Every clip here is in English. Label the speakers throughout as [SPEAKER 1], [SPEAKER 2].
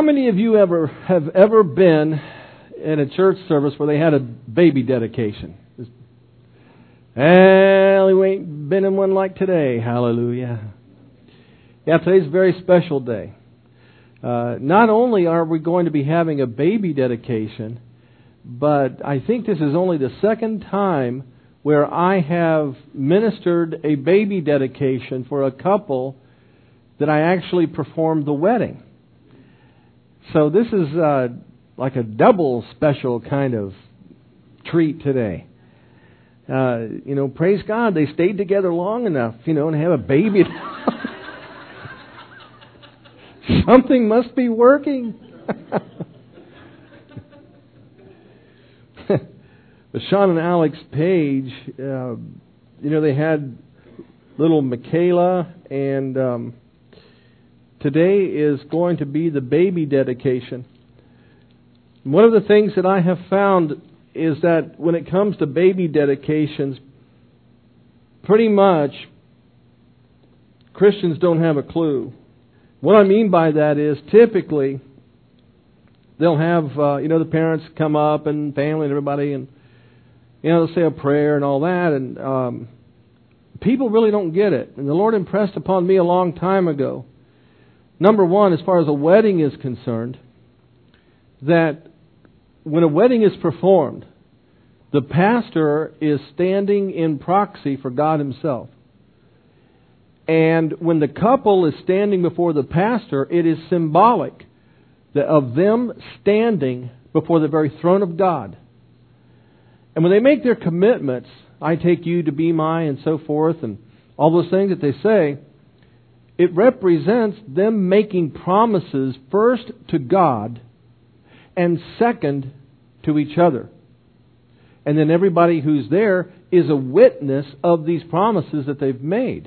[SPEAKER 1] How many of you have ever been in a church service where they had a baby dedication? Well, we ain't been in one like today. Hallelujah. Yeah, today's a very special day. Not only are we going to be having a baby dedication, but I think this is only the second time where I have ministered a baby dedication for a couple that I actually performed the wedding. So this is like a double special kind of treat today. Praise God, they stayed together long enough, and have a baby. Something must be working. But Sean and Alex Page, they had little Michaela, and today is going to be the baby dedication. One of the things that I have found is that when it comes to baby dedications, pretty much Christians don't have a clue. What I mean by that is typically they'll have, the parents come up and family and everybody, and, they'll say a prayer and all that, and people really don't get it. And the Lord impressed upon me a long time ago, number one, as far as a wedding is concerned, that when a wedding is performed, the pastor is standing in proxy for God Himself. And when the couple is standing before the pastor, it is symbolic of them standing before the very throne of God. And when they make their commitments, I take you to be my, and so forth, and all those things that they say, it represents them making promises first to God and second to each other. And then everybody who's there is a witness of these promises that they've made.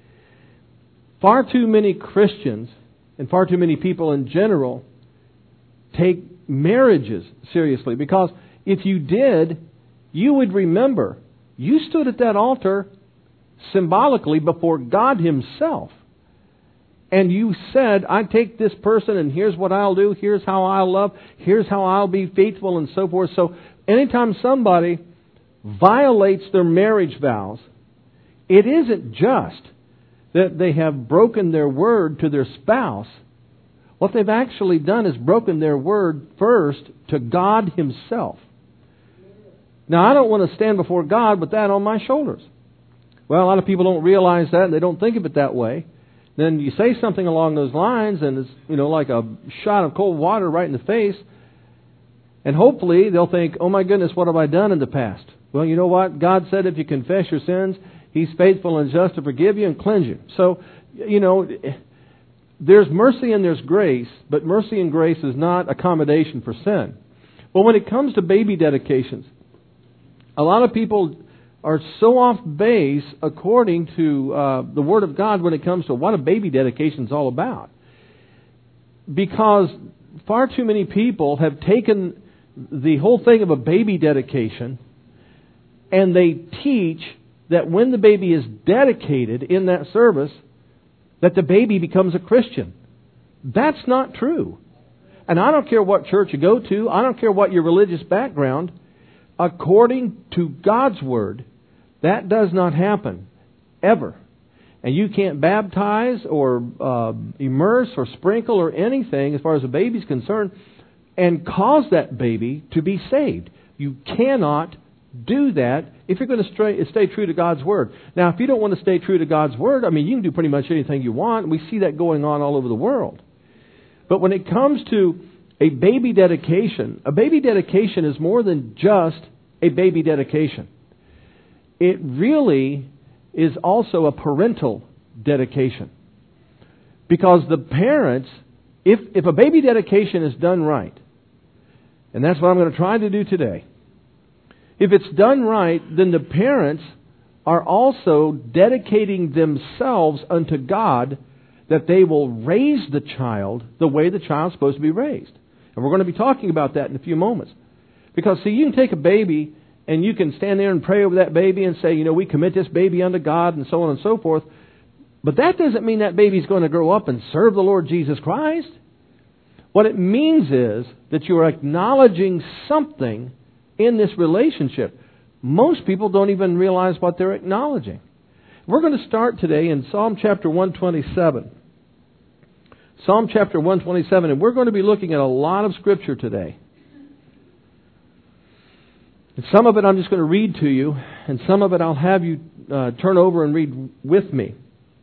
[SPEAKER 1] Far too many Christians and far too many people in general take marriages seriously, because if you did, you would remember you stood at that altar symbolically before God Himself. And you said, I take this person and here's what I'll do, here's how I'll love, here's how I'll be faithful, and so forth. So anytime somebody violates their marriage vows, it isn't just that they have broken their word to their spouse. What they've actually done is broken their word first to God Himself. Now, I don't want to stand before God with that on my shoulders. Well, a lot of people don't realize that, and they don't think of it that way. Then you say something along those lines, and it's, like a shot of cold water right in the face. And hopefully they'll think, oh my goodness, what have I done in the past? Well, you know what? God said if you confess your sins, He's faithful and just to forgive you and cleanse you. So, there's mercy and there's grace, but mercy and grace is not accommodation for sin. But when it comes to baby dedications, a lot of people are so off base according to the Word of God when it comes to what a baby dedication is all about. Because far too many people have taken the whole thing of a baby dedication and they teach that when the baby is dedicated in that service, that the baby becomes a Christian. That's not true. And I don't care what church you go to, I don't care what your religious background, according to God's Word, that does not happen, ever. And you can't baptize or immerse or sprinkle or anything as far as a baby's concerned and cause that baby to be saved. You cannot do that if you're going to stay true to God's Word. Now, if you don't want to stay true to God's Word, you can do pretty much anything you want. We see that going on all over the world. But when it comes to a baby dedication is more than just a baby dedication. It really is also a parental dedication. Because the parents, if a baby dedication is done right, and that's what I'm going to try to do today, if it's done right, then the parents are also dedicating themselves unto God that they will raise the child the way the child's supposed to be raised. And we're going to be talking about that in a few moments. Because, see, you can take a baby and you can stand there and pray over that baby and say, we commit this baby unto God and so on and so forth. But that doesn't mean that baby's going to grow up and serve the Lord Jesus Christ. What it means is that you are acknowledging something in this relationship. Most people don't even realize what they're acknowledging. We're going to start today in Psalm chapter 127. Psalm chapter 127, and we're going to be looking at a lot of Scripture today. And some of it I'm just going to read to you, and some of it I'll have you turn over and read with me.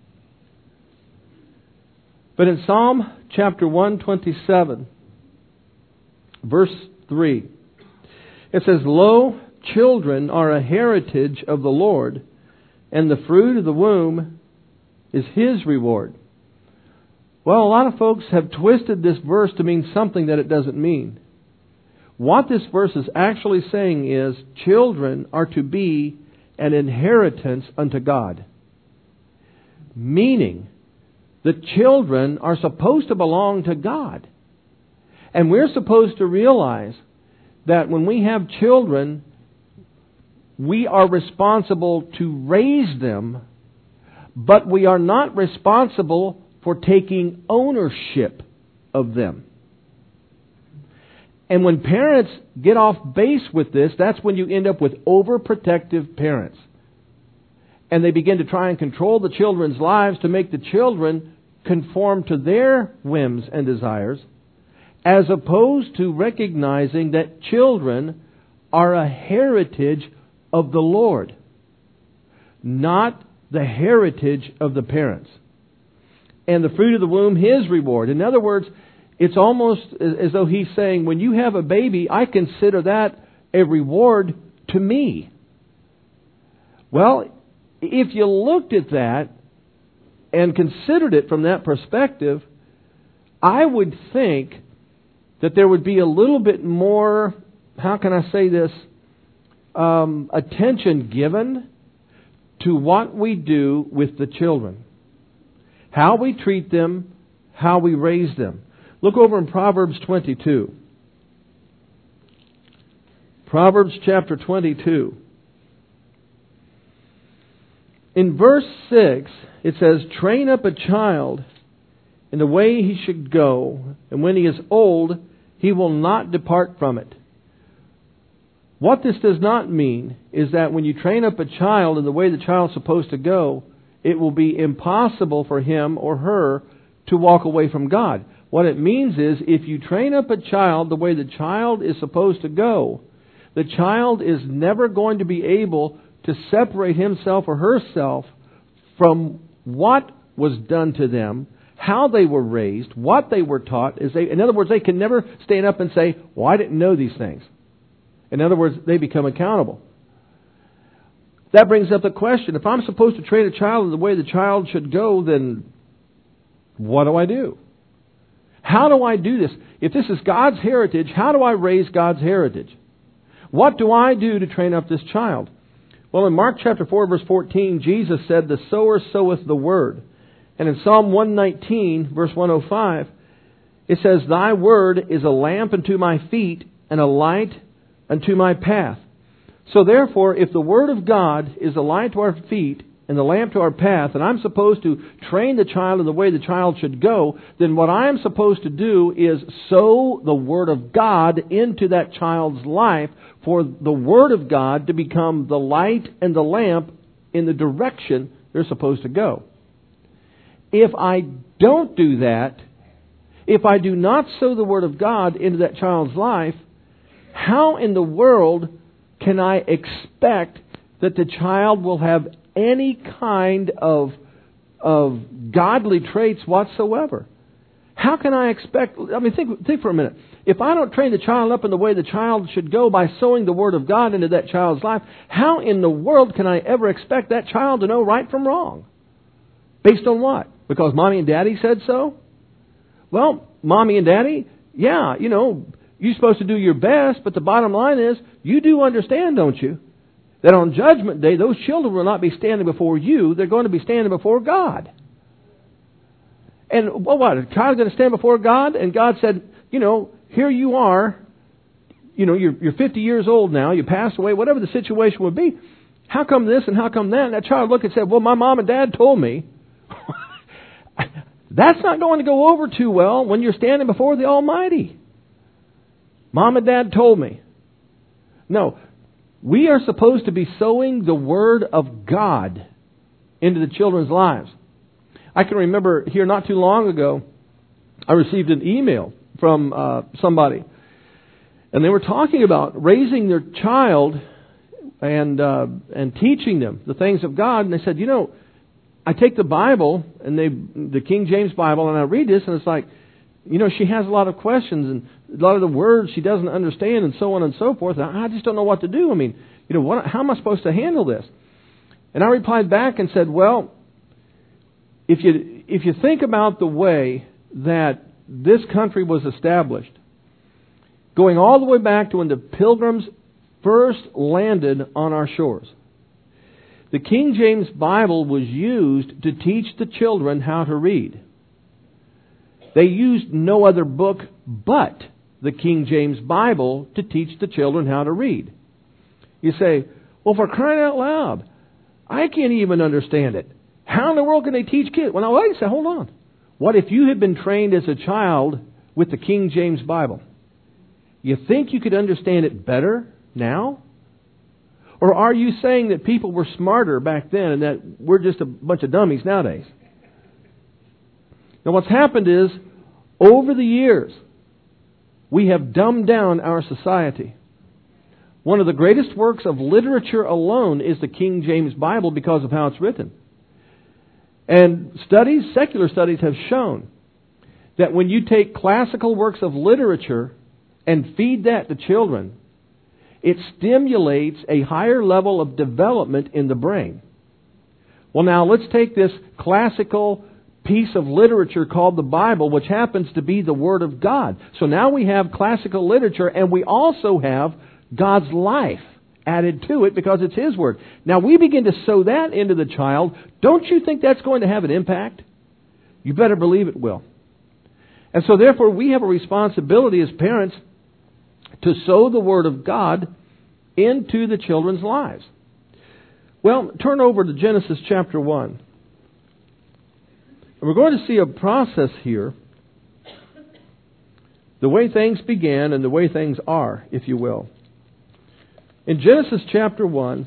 [SPEAKER 1] But in Psalm chapter 127, verse 3, it says, "Lo, children are a heritage of the Lord, and the fruit of the womb is His reward." Well, a lot of folks have twisted this verse to mean something that it doesn't mean. What this verse is actually saying is, children are to be an inheritance unto God. Meaning, the children are supposed to belong to God. And we're supposed to realize that when we have children, we are responsible to raise them, but we are not responsible for taking ownership of them. And when parents get off base with this, that's when you end up with overprotective parents. And they begin to try and control the children's lives to make the children conform to their whims and desires, as opposed to recognizing that children are a heritage of the Lord, not the heritage of the parents. And the fruit of the womb, His reward. In other words, it's almost as though He's saying, when you have a baby, I consider that a reward to me. Well, if you looked at that and considered it from that perspective, I would think that there would be a little bit more, how can I say this, attention given to what we do with the children. How we treat them, how we raise them. Look over in Proverbs 22. Proverbs chapter 22. In verse 6, it says, "Train up a child in the way he should go, and when he is old, he will not depart from it." What this does not mean is that when you train up a child in the way the child's supposed to go, it will be impossible for him or her to walk away from God. What it means is, if you train up a child the way the child is supposed to go, the child is never going to be able to separate himself or herself from what was done to them, how they were raised, what they were taught. In other words, they can never stand up and say, "Well, I didn't know these things." In other words, they become accountable. That brings up the question, if I'm supposed to train a child in the way the child should go, then what do I do? How do I do this? If this is God's heritage, how do I raise God's heritage? What do I do to train up this child? Well, in Mark chapter 4, verse 14, Jesus said, "The sower soweth the word." And in Psalm 119, verse 105, it says, "Thy word is a lamp unto my feet and a light unto my path." So therefore, if the Word of God is a light to our feet and the lamp to our path, and I'm supposed to train the child in the way the child should go, then what I am supposed to do is sow the Word of God into that child's life for the Word of God to become the light and the lamp in the direction they're supposed to go. If I don't do that, if I do not sow the Word of God into that child's life, how in the world can I expect that the child will have any kind of godly traits whatsoever? How can I expect... think for a minute. If I don't train the child up in the way the child should go by sowing the Word of God into that child's life, how in the world can I ever expect that child to know right from wrong? Based on what? Because Mommy and Daddy said so? Well, Mommy and Daddy, yeah, you're supposed to do your best, but the bottom line is, you do understand, don't you, that on Judgment Day, those children will not be standing before you. They're going to be standing before God. And what? A child's going to stand before God? And God said, here you are. You're 50 years old now. You passed away. Whatever the situation would be. How come this and how come that? And that child looked and said, well, my mom and dad told me. That's not going to go over too well when you're standing before the Almighty. Mom and Dad told me. No, we are supposed to be sowing the Word of God into the children's lives. I can remember here not too long ago, I received an email from somebody. And they were talking about raising their child and teaching them the things of God. And they said, I take the Bible, and the King James Bible, and I read this, and it's like, she has a lot of questions, and a lot of the words she doesn't understand, and so on and so forth. And I just don't know what to do. I mean, how am I supposed to handle this? And I replied back and said, well, if you think about the way that this country was established, going all the way back to when the Pilgrims first landed on our shores, the King James Bible was used to teach the children how to read. They used no other book but the King James Bible to teach the children how to read. You say, well, for crying out loud, I can't even understand it. How in the world can they teach kids? Well, now wait a second, hold on. What if you had been trained as a child with the King James Bible? You think you could understand it better now? Or are you saying that people were smarter back then and that we're just a bunch of dummies nowadays? Now what's happened is, over the years, we have dumbed down our society. One of the greatest works of literature alone is the King James Bible because of how it's written. And secular studies have shown that when you take classical works of literature and feed that to children, it stimulates a higher level of development in the brain. Well, now let's take this classical piece of literature called the Bible, which happens to be the Word of God. So now we have classical literature, and we also have God's life added to it because it's His Word. Now we begin to sow that into the child. Don't you think that's going to have an impact? You better believe it will. And so therefore we have a responsibility as parents to sow the Word of God into the children's lives. Well, turn over to Genesis chapter 1. And we're going to see a process here, the way things began and the way things are, if you will. In Genesis chapter 1,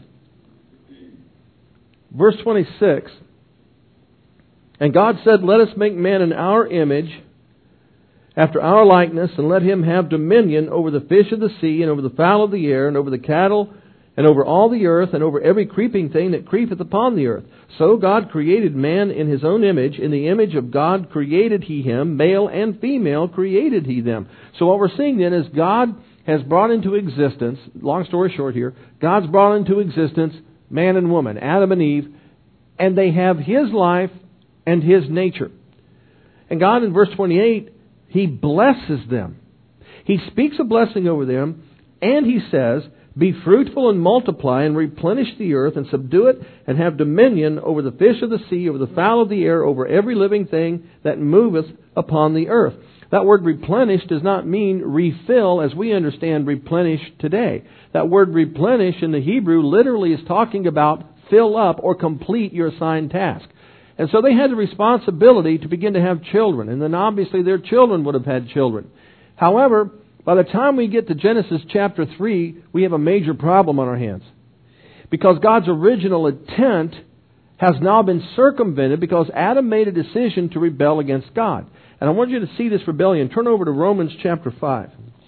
[SPEAKER 1] verse 26, and God said, let us make man in our image, after our likeness, and let him have dominion over the fish of the sea, and over the fowl of the air, and over the cattle, and over all the earth, and over every creeping thing that creepeth upon the earth. So God created man in His own image. In the image of God created He him. Male and female created He them. So what we're seeing then is God has brought into existence, long story short here, God's brought into existence man and woman, Adam and Eve, and they have His life and His nature. And God in verse 28, He blesses them. He speaks a blessing over them, and He says, be fruitful and multiply and replenish the earth and subdue it and have dominion over the fish of the sea, over the fowl of the air, over every living thing that moveth upon the earth. That word replenish does not mean refill as we understand replenish today. That word replenish in the Hebrew literally is talking about fill up or complete your assigned task. And so they had the responsibility to begin to have children. And then obviously their children would have had children. However, by the time we get to Genesis chapter 3, we have a major problem on our hands. Because God's original intent has now been circumvented because Adam made a decision to rebel against God. And I want you to see this rebellion. Turn over to Romans chapter 5.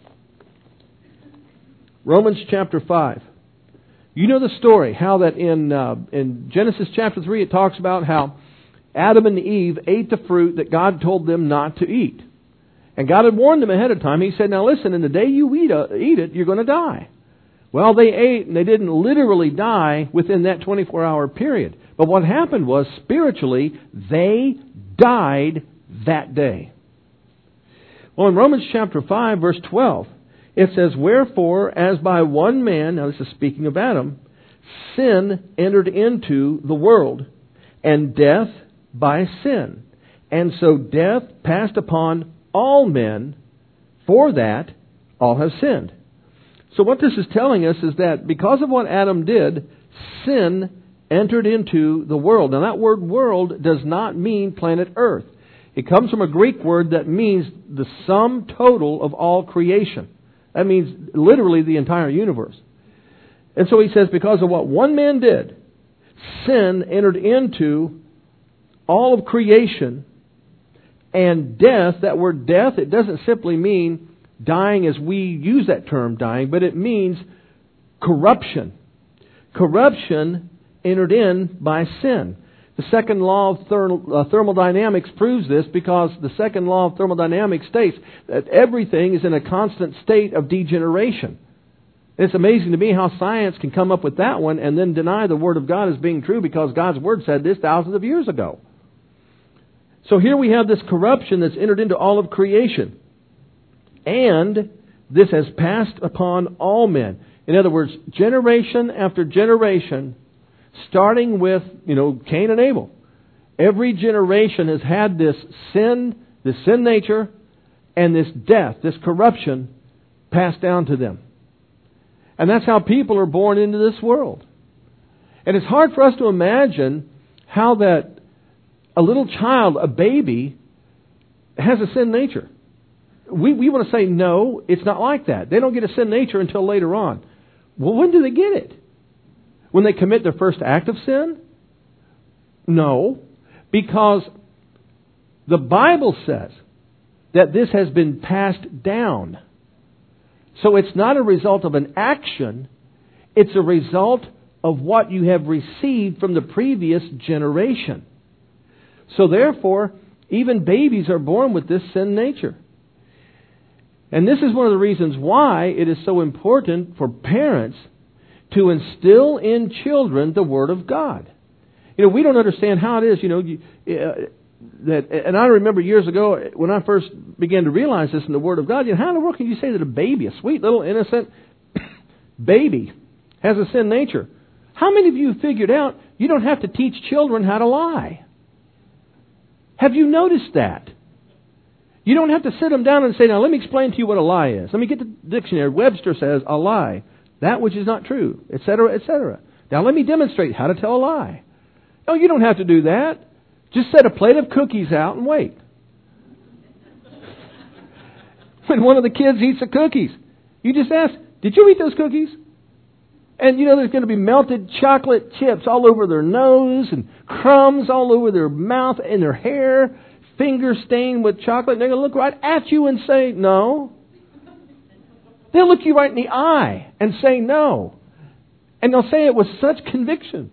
[SPEAKER 1] Romans chapter 5. You know the story, how that in Genesis chapter 3 it talks about how Adam and Eve ate the fruit that God told them not to eat. And God had warned them ahead of time. He said, now listen, in the day you eat it, you're going to die. Well, they ate and they didn't literally die within that 24-hour period. But what happened was, spiritually, they died that day. Well, in Romans chapter 5, verse 12, it says, wherefore, as by one man, now this is speaking of Adam, sin entered into the world, and death by sin. And so death passed upon all men, for that all have sinned. So what this is telling us is that because of what Adam did, sin entered into the world. Now that word world does not mean planet Earth. It comes from a Greek word that means the sum total of all creation. That means literally the entire universe. And so he says, because of what one man did, sin entered into all of creation, and death, that word death, it doesn't simply mean dying as we use that term dying, but it means corruption. Corruption entered in by sin. The second law of thermodynamics proves this, because the second law of thermodynamics states that everything is in a constant state of degeneration. It's amazing to me how science can come up with that one and then deny the Word of God as being true, because God's Word said this thousands of years ago. So here we have this corruption that's entered into all of creation. And this has passed upon all men. In other words, generation after generation, starting with, Cain and Abel. Every generation has had this sin nature, and this death, this corruption, passed down to them. And that's how people are born into this world. And it's hard for us to imagine how that a little child, a baby, has a sin nature. We want to say, no, it's not like that. They don't get a sin nature until later on. Well, when do they get it? When they commit their first act of sin? No, because the Bible says that this has been passed down. So it's not a result of an action, it's a result of what you have received from the previous generation. So therefore, even babies are born with this sin nature. And this is one of the reasons why it is so important for parents to instill in children the Word of God. We don't understand how it is, and I remember years ago when I first began to realize this in the Word of God, how in the world can you say that a baby, a sweet little innocent baby, has a sin nature? How many of you have figured out you don't have to teach children how to lie? Have you noticed that? You don't have to sit them down and say, now let me explain to you what a lie is. Let me get the dictionary. Webster says a lie, that which is not true, etc., etc. Now let me demonstrate how to tell a lie. No, you don't have to do that. Just set a plate of cookies out and wait. When one of the kids eats the cookies, you just ask, did you eat those cookies? And there's going to be melted chocolate chips all over their nose and crumbs all over their mouth and their hair, fingers stained with chocolate. And they're going to look right at you and say, no. They'll look you right in the eye and say no. And they'll say it with such conviction.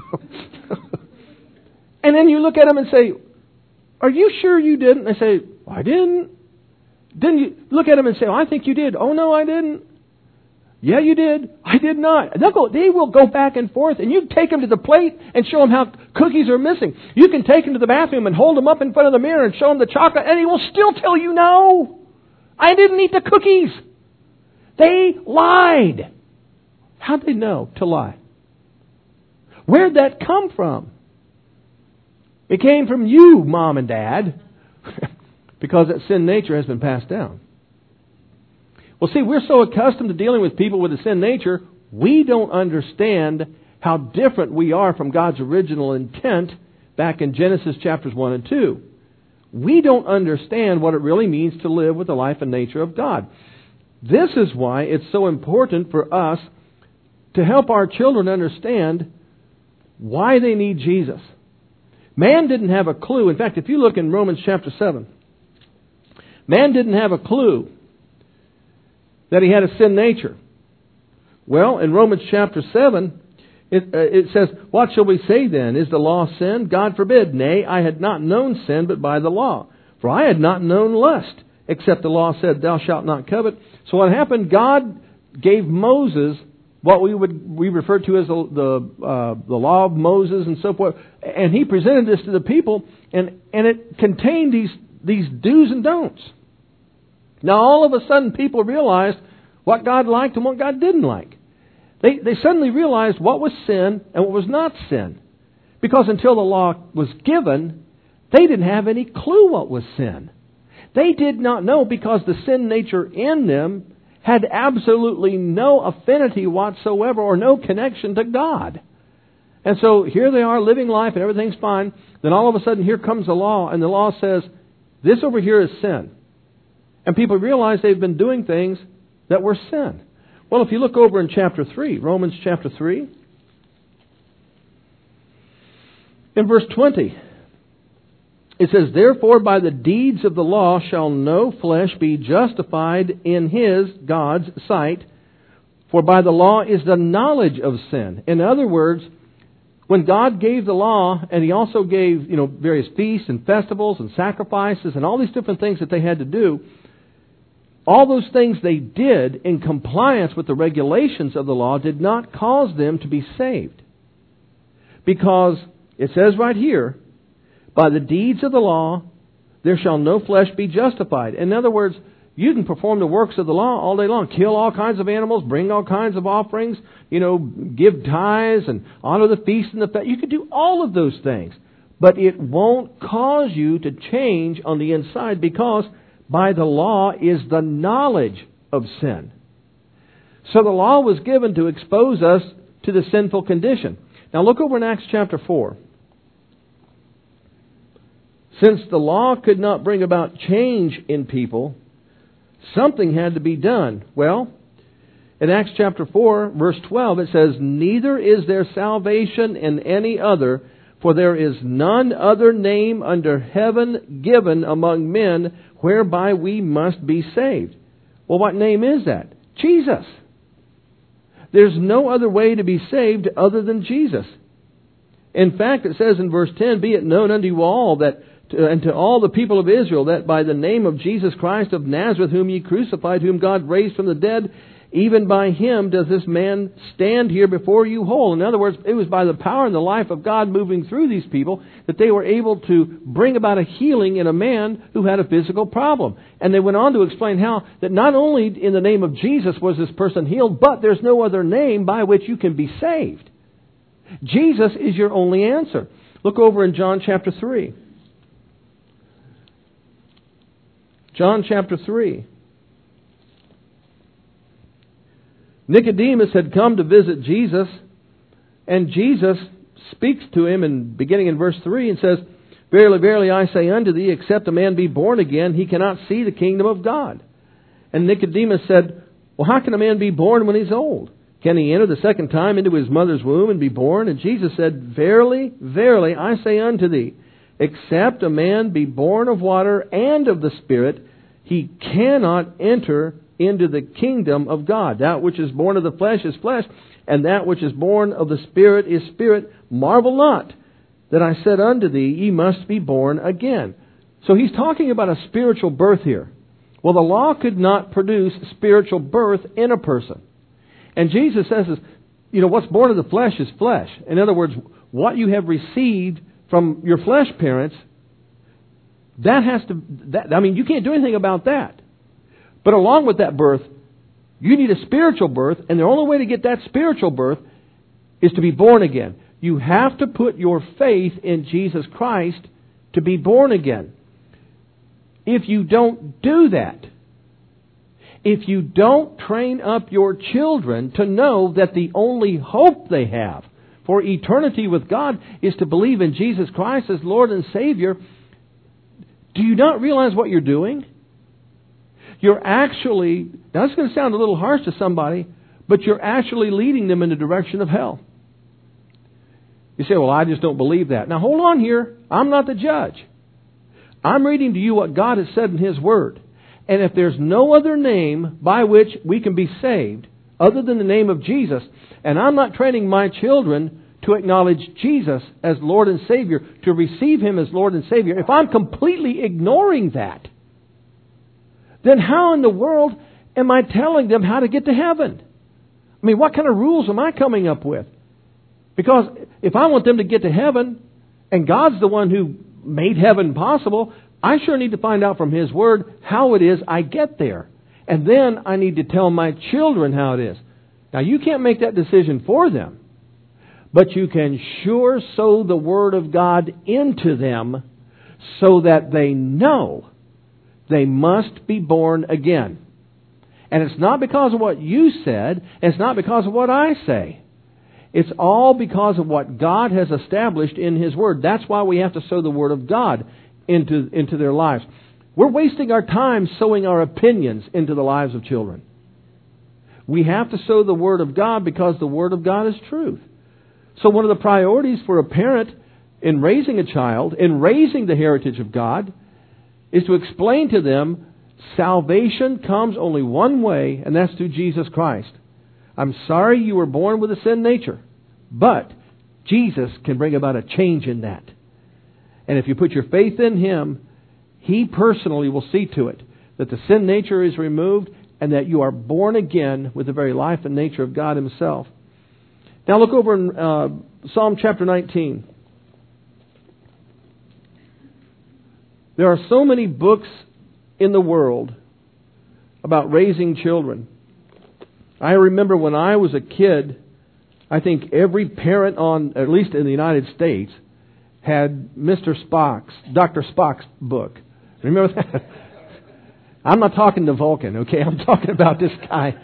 [SPEAKER 1] And then you look at them and say, are you sure you didn't? They say, I didn't. Then you look at them and say, I think you did. Oh, no, I didn't. Yeah, you did. I did not. And they will go back and forth. And you take them to the plate and show them how cookies are missing. You can take them to the bathroom and hold them up in front of the mirror and show them the chocolate, and he will still tell you no. I didn't eat the cookies. They lied. How'd they know to lie? Where'd that come from? It came from you, Mom and Dad, because that sin nature has been passed down. Well, see, we're so accustomed to dealing with people with a sin nature, we don't understand how different we are from God's original intent back in Genesis chapters 1 and 2. We don't understand what it really means to live with the life and nature of God. This is why it's so important for us to help our children understand why they need Jesus. Man didn't have a clue. In fact, if you look in Romans chapter 7, man didn't have a clue that he had a sin nature. Well, in Romans chapter 7, it says, what shall we say then? Is the law sin? God forbid. Nay, I had not known sin but by the law. For I had not known lust, except the law said, thou shalt not covet. So what happened? God gave Moses what we refer to as the law of Moses and so forth. And he presented this to the people, and it contained these do's and don'ts. Now all of a sudden people realized what God liked and what God didn't like. They suddenly realized what was sin and what was not sin. Because until the law was given, they didn't have any clue what was sin. They did not know, because the sin nature in them had absolutely no affinity whatsoever or no connection to God. And so here they are living life and everything's fine. Then all of a sudden here comes the law, and the law says, This over here is sin. And people realize they've been doing things that were sin. Well, if you look over in chapter 3, Romans chapter 3, in verse 20, it says, "Therefore by the deeds of the law shall no flesh be justified in his, God's, sight, for by the law is the knowledge of sin." In other words, when God gave the law, and He also gave, various feasts and festivals and sacrifices and all these different things that they had to do, all those things they did in compliance with the regulations of the law did not cause them to be saved. Because it says right here, by the deeds of the law, there shall no flesh be justified. In other words, you can perform the works of the law all day long. Kill all kinds of animals, bring all kinds of offerings, give tithes and honor the feast and the fast. You can do all of those things. But it won't cause you to change on the inside, because by the law is the knowledge of sin. So the law was given to expose us to the sinful condition. Now look over in Acts chapter 4. Since the law could not bring about change in people, something had to be done. Well, in Acts chapter 4, verse 12, it says, "Neither is there salvation in any other, for there is none other name under heaven given among men whereby we must be saved." Well, what name is that? Jesus. There's no other way to be saved other than Jesus. In fact, it says in verse 10, "Be it known unto you all and to all the people of Israel, that by the name of Jesus Christ of Nazareth, whom ye crucified, whom God raised from the dead, even by Him does this man stand here before you whole." In other words, it was by the power and the life of God moving through these people that they were able to bring about a healing in a man who had a physical problem. And they went on to explain how that not only in the name of Jesus was this person healed, but there's no other name by which you can be saved. Jesus is your only answer. Look over in John chapter 3. John chapter 3. Nicodemus had come to visit Jesus, and Jesus speaks to him, and beginning in verse 3, and says, "Verily, verily, I say unto thee, except a man be born again, he cannot see the kingdom of God." And Nicodemus said, "Well, how can a man be born when he's old? Can he enter the second time into his mother's womb and be born?" And Jesus said, "Verily, verily, I say unto thee, except a man be born of water and of the Spirit, he cannot enter into the kingdom of God. That which is born of the flesh is flesh, and that which is born of the Spirit is spirit. Marvel not that I said unto thee, ye must be born again." So he's talking about a spiritual birth here. Well, the law could not produce spiritual birth in a person. And Jesus says, what's born of the flesh is flesh. In other words, what you have received from your flesh parents, you can't do anything about that. But along with that birth, you need a spiritual birth, and the only way to get that spiritual birth is to be born again. You have to put your faith in Jesus Christ to be born again. If you don't do that, if you don't train up your children to know that the only hope they have for eternity with God is to believe in Jesus Christ as Lord and Savior, do you not realize what you're doing? You're actually, now it's going to sound a little harsh to somebody, but you're actually leading them in the direction of hell. You say, "Well, I just don't believe that." Now hold on here. I'm not the judge. I'm reading to you what God has said in His Word. And if there's no other name by which we can be saved other than the name of Jesus, and I'm not training my children to acknowledge Jesus as Lord and Savior, to receive Him as Lord and Savior, if I'm completely ignoring that, then how in the world am I telling them how to get to heaven? What kind of rules am I coming up with? Because if I want them to get to heaven, and God's the one who made heaven possible, I sure need to find out from His Word how it is I get there. And then I need to tell my children how it is. Now, you can't make that decision for them, but you can sure sow the Word of God into them so that they know they must be born again. And it's not because of what you said, and it's not because of what I say. It's all because of what God has established in His Word. That's why we have to sow the Word of God into their lives. We're wasting our time sowing our opinions into the lives of children. We have to sow the Word of God because the Word of God is truth. So one of the priorities for a parent in raising a child, in raising the heritage of God, is to explain to them salvation comes only one way, and that's through Jesus Christ. I'm sorry you were born with a sin nature, but Jesus can bring about a change in that. And if you put your faith in Him, He personally will see to it that the sin nature is removed and that you are born again with the very life and nature of God Himself. Now look over in Psalm chapter 19. There are so many books in the world about raising children. I remember when I was a kid, I think every parent at least in the United States, had Dr. Spock's book. Remember that? I'm not talking to Vulcan, okay? I'm talking about this guy.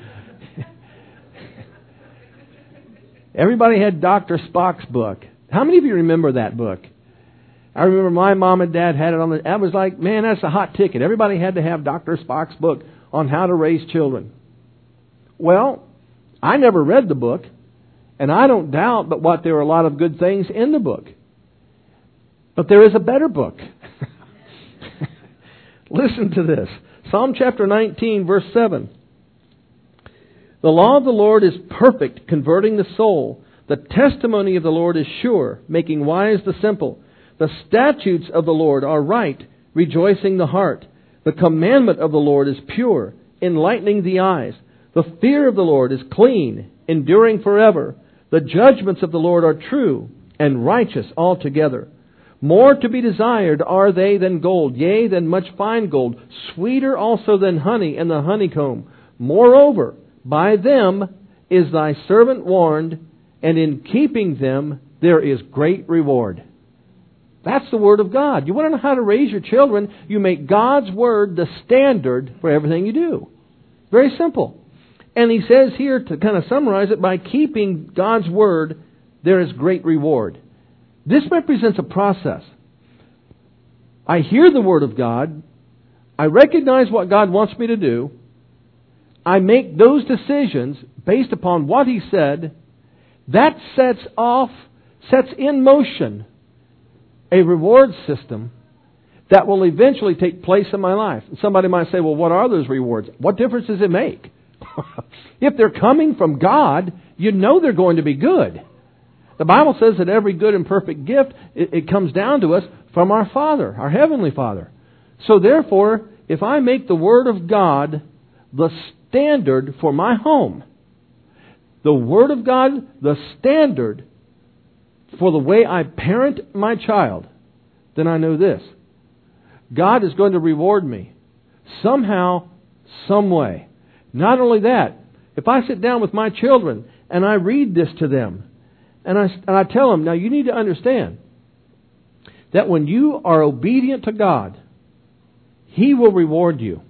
[SPEAKER 1] Everybody had Dr. Spock's book. How many of you remember that book? I remember my mom and dad had it on I was like, man, that's a hot ticket. Everybody had to have Dr. Spock's book on how to raise children. Well, I never read the book, and I don't doubt but what there are a lot of good things in the book. But there is a better book. Listen to this. Psalm chapter 19, verse 7. The law of the Lord is perfect, converting the soul. The testimony of the Lord is sure, making wise the simple. The statutes of the Lord are right, rejoicing the heart. The commandment of the Lord is pure, enlightening the eyes. The fear of the Lord is clean, enduring forever. The judgments of the Lord are true and righteous altogether. More to be desired are they than gold, yea, than much fine gold, sweeter also than honey and the honeycomb. Moreover, by them is thy servant warned, and in keeping them there is great reward. That's the Word of God. You want to know how to raise your children? You make God's Word the standard for everything you do. Very simple. And he says here, to kind of summarize it, by keeping God's Word, there is great reward. This represents a process. I hear the Word of God. I recognize what God wants me to do. I make those decisions based upon what He said. That sets in motion a reward system that will eventually take place in my life. And somebody might say, well, what are those rewards? What difference does it make? If they're coming from God, you know they're going to be good. The Bible says that every good and perfect gift, it comes down to us from our Father, our Heavenly Father. So therefore, if I make the Word of God the standard for my home, the Word of God the standard for the way I parent my child, then I know this. God is going to reward me somehow, some way. Not only that, if I sit down with my children and I read this to them, and I tell them, now you need to understand that when you are obedient to God, He will reward you.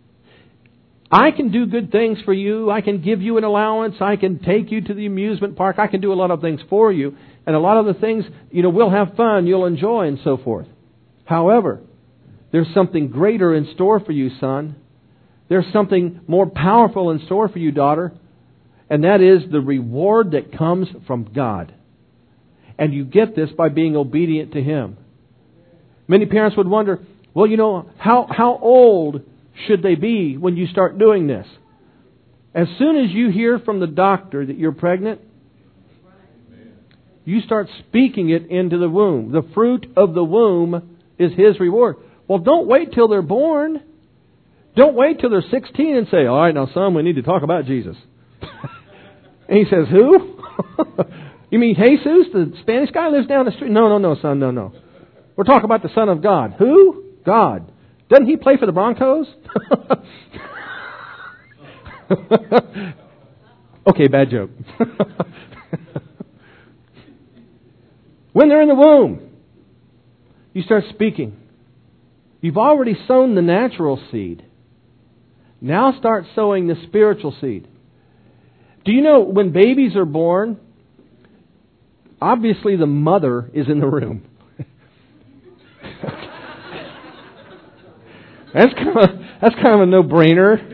[SPEAKER 1] I can do good things for you. I can give you an allowance. I can take you to the amusement park. I can do a lot of things for you. And a lot of the things, we'll have fun, you'll enjoy, and so forth. However, there's something greater in store for you, son. There's something more powerful in store for you, daughter. And that is the reward that comes from God. And you get this by being obedient to Him. Many parents would wonder, well, how old should they be when you start doing this? As soon as you hear from the doctor that you're pregnant, you start speaking it into the womb. The fruit of the womb is His reward. Well, don't wait till they're born. Don't wait till they're 16 and say, all right, now, son, we need to talk about Jesus. And he says, who? You mean Jesus, the Spanish guy lives down the street? No, son, no. We're talking about the Son of God. Who? God. Doesn't He play for the Broncos? Okay, bad joke. When they're in the womb, you start speaking. You've already sown the natural seed. Now start sowing the spiritual seed. Do you know when babies are born, obviously the mother is in the room. That's kind of a no-brainer.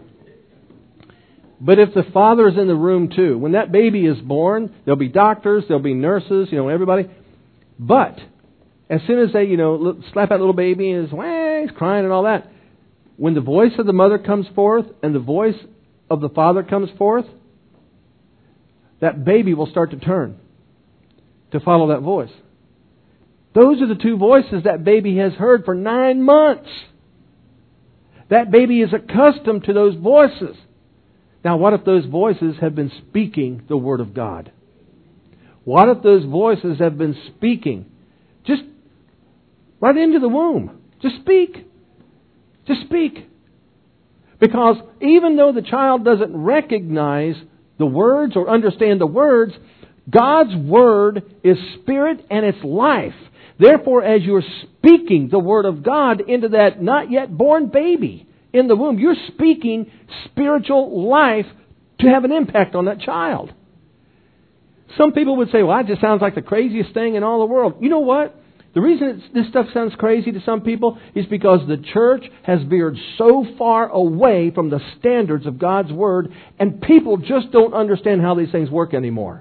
[SPEAKER 1] But if the father is in the room too, when that baby is born, there'll be doctors, there'll be nurses, everybody. But as soon as they, slap that little baby and he's crying and all that, when the voice of the mother comes forth and the voice of the father comes forth, that baby will start to turn to follow that voice. Those are the two voices that baby has heard for 9 months. That baby is accustomed to those voices. Now, what if those voices have been speaking the Word of God? What if those voices have been speaking just right into the womb? Just speak. Just speak. Because even though the child doesn't recognize the words or understand the words, God's Word is spirit and it's life. Therefore, as you're speaking the Word of God into that not yet born baby in the womb, you're speaking spiritual life to have an impact on that child. Some people would say, well, that just sounds like the craziest thing in all the world. You know what? The reason this stuff sounds crazy to some people is because the church has veered so far away from the standards of God's Word, and people just don't understand how these things work anymore.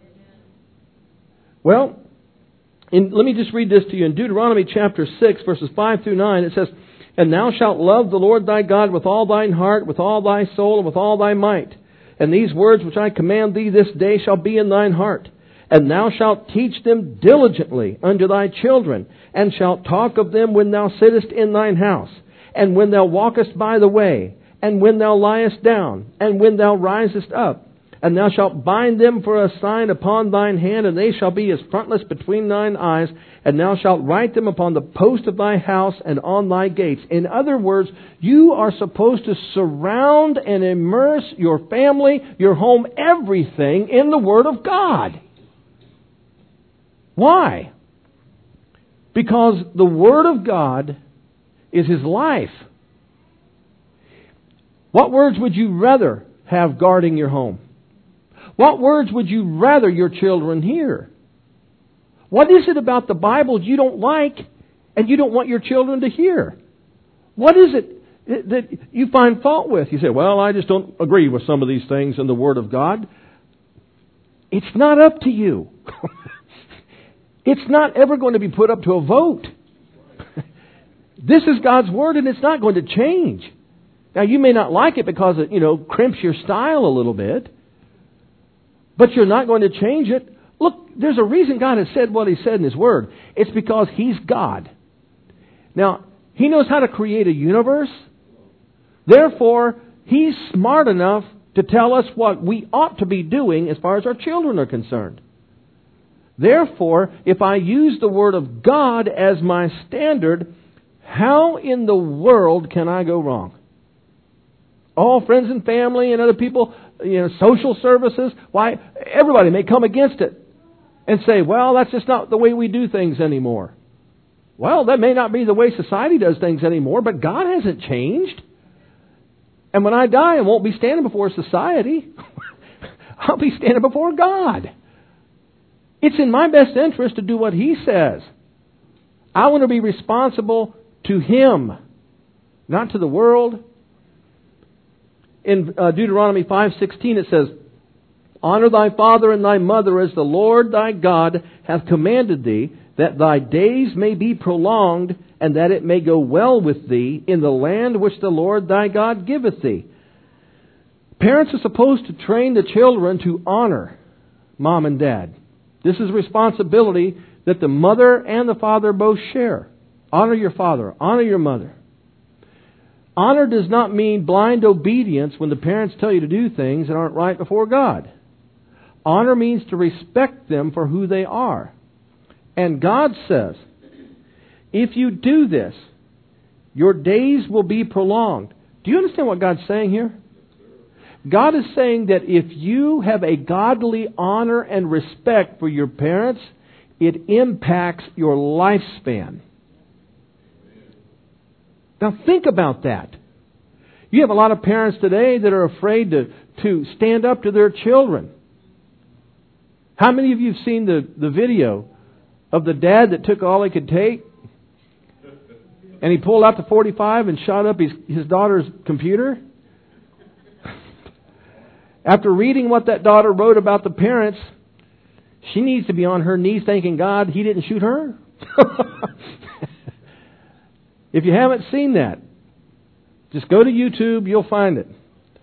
[SPEAKER 1] Well, let me just read this to you. In Deuteronomy chapter 6, verses 5 through 9, it says, "And thou shalt love the Lord thy God with all thine heart, with all thy soul, and with all thy might. And these words which I command thee this day shall be in thine heart. And thou shalt teach them diligently unto thy children, and shalt talk of them when thou sittest in thine house, and when thou walkest by the way, and when thou liest down, and when thou risest up. And thou shalt bind them for a sign upon thine hand, and they shall be as frontlets between thine eyes, and thou shalt write them upon the post of thy house and on thy gates." In other words, you are supposed to surround and immerse your family, your home, everything in the Word of God. Why? Because the Word of God is His life. What words would you rather have guarding your home? What words would you rather your children hear? What is it about the Bible you don't like and you don't want your children to hear? What is it that you find fault with? You say, well, I just don't agree with some of these things in the Word of God. It's not up to you. It's not ever going to be put up to a vote. This is God's Word and it's not going to change. Now, you may not like it because it, crimps your style a little bit. But you're not going to change it. Look, there's a reason God has said what He said in His Word. It's because He's God. Now, He knows how to create a universe. Therefore, He's smart enough to tell us what we ought to be doing as far as our children are concerned. Therefore, if I use the Word of God as my standard, how in the world can I go wrong? All friends and family and other people, social services, why, everybody may come against it and say, well, that's just not the way we do things anymore. Well, that may not be the way society does things anymore, but God hasn't changed. And when I die, I won't be standing before society. I'll be standing before God. It's in my best interest to do what He says. I want to be responsible to Him, not to the world. In Deuteronomy 5:16 it says, "Honor thy father and thy mother as the Lord thy God hath commanded thee, that thy days may be prolonged, and that it may go well with thee in the land which the Lord thy God giveth thee." Parents are supposed to train the children to honor mom and dad. This is a responsibility that the mother and the father both share. Honor your father. Honor your mother. Honor does not mean blind obedience when the parents tell you to do things that aren't right before God. Honor means to respect them for who they are. And God says, if you do this, your days will be prolonged. Do you understand what God's saying here? God is saying that if you have a godly honor and respect for your parents, it impacts your lifespan. Now think about that. You have a lot of parents today that are afraid to stand up to their children. How many of you have seen the video of the dad that took all he could take? And he pulled out the .45 and shot up his daughter's computer. After reading what that daughter wrote about the parents, she needs to be on her knees thanking God he didn't shoot her. If you haven't seen that, just go to YouTube, you'll find it.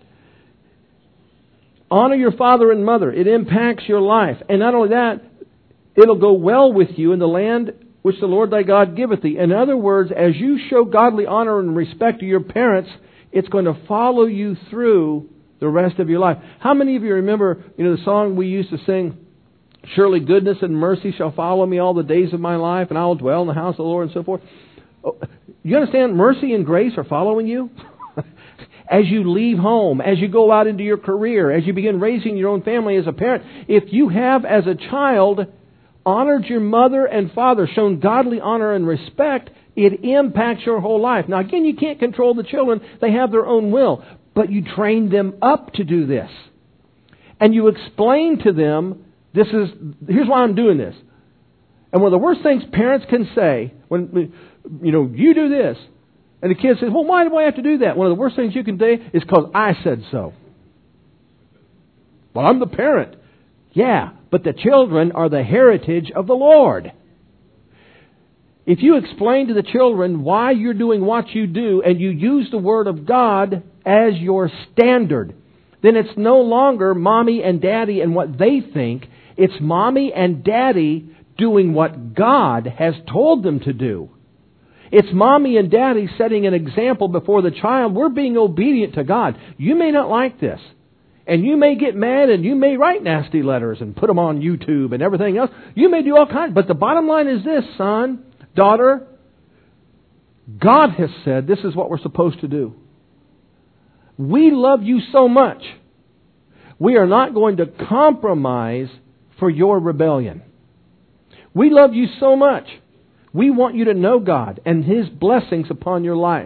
[SPEAKER 1] Honor your father and mother. It impacts your life. And not only that, it'll go well with you in the land which the Lord thy God giveth thee. In other words, as you show godly honor and respect to your parents, it's going to follow you through the rest of your life. How many of you remember, the song we used to sing, surely goodness and mercy shall follow me all the days of my life, and I will dwell in the house of the Lord, and so forth? You understand? Mercy and grace are following you. As you leave home, as you go out into your career, as you begin raising your own family as a parent, if you have as a child honored your mother and father, shown godly honor and respect, it impacts your whole life. Now again, you can't control the children. They have their own will. But you train them up to do this. And you explain to them, here's why I'm doing this. And one of the worst things parents can say, when, you do this. And the kid says, well, why do I have to do that? One of the worst things you can say is because I said so. Well, I'm the parent. Yeah, but the children are the heritage of the Lord. If you explain to the children why you're doing what you do and you use the Word of God as your standard, then it's no longer mommy and daddy and what they think. It's mommy and daddy doing what God has told them to do. It's mommy and daddy setting an example before the child. We're being obedient to God. You may not like this. And you may get mad and you may write nasty letters and put them on YouTube and everything else. You may do all kinds. But the bottom line is this, son, daughter. God has said this is what we're supposed to do. We love you so much. We are not going to compromise for your rebellion. We love you so much. We want you to know God and His blessings upon your life.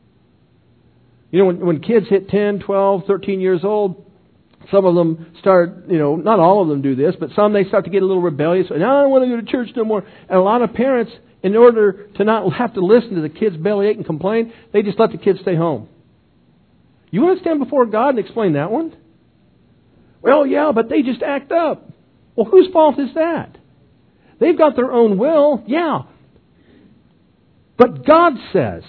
[SPEAKER 1] When kids hit 10, 12, 13 years old, some of them start, not all of them do this, but some they start to get a little rebellious. And I don't want to go to church no more. And a lot of parents, in order to not have to listen to the kids bellyache and complain, they just let the kids stay home. You want to stand before God and explain that one? Well, yeah, but they just act up. Well, whose fault is that? They've got their own will, yeah. But God says,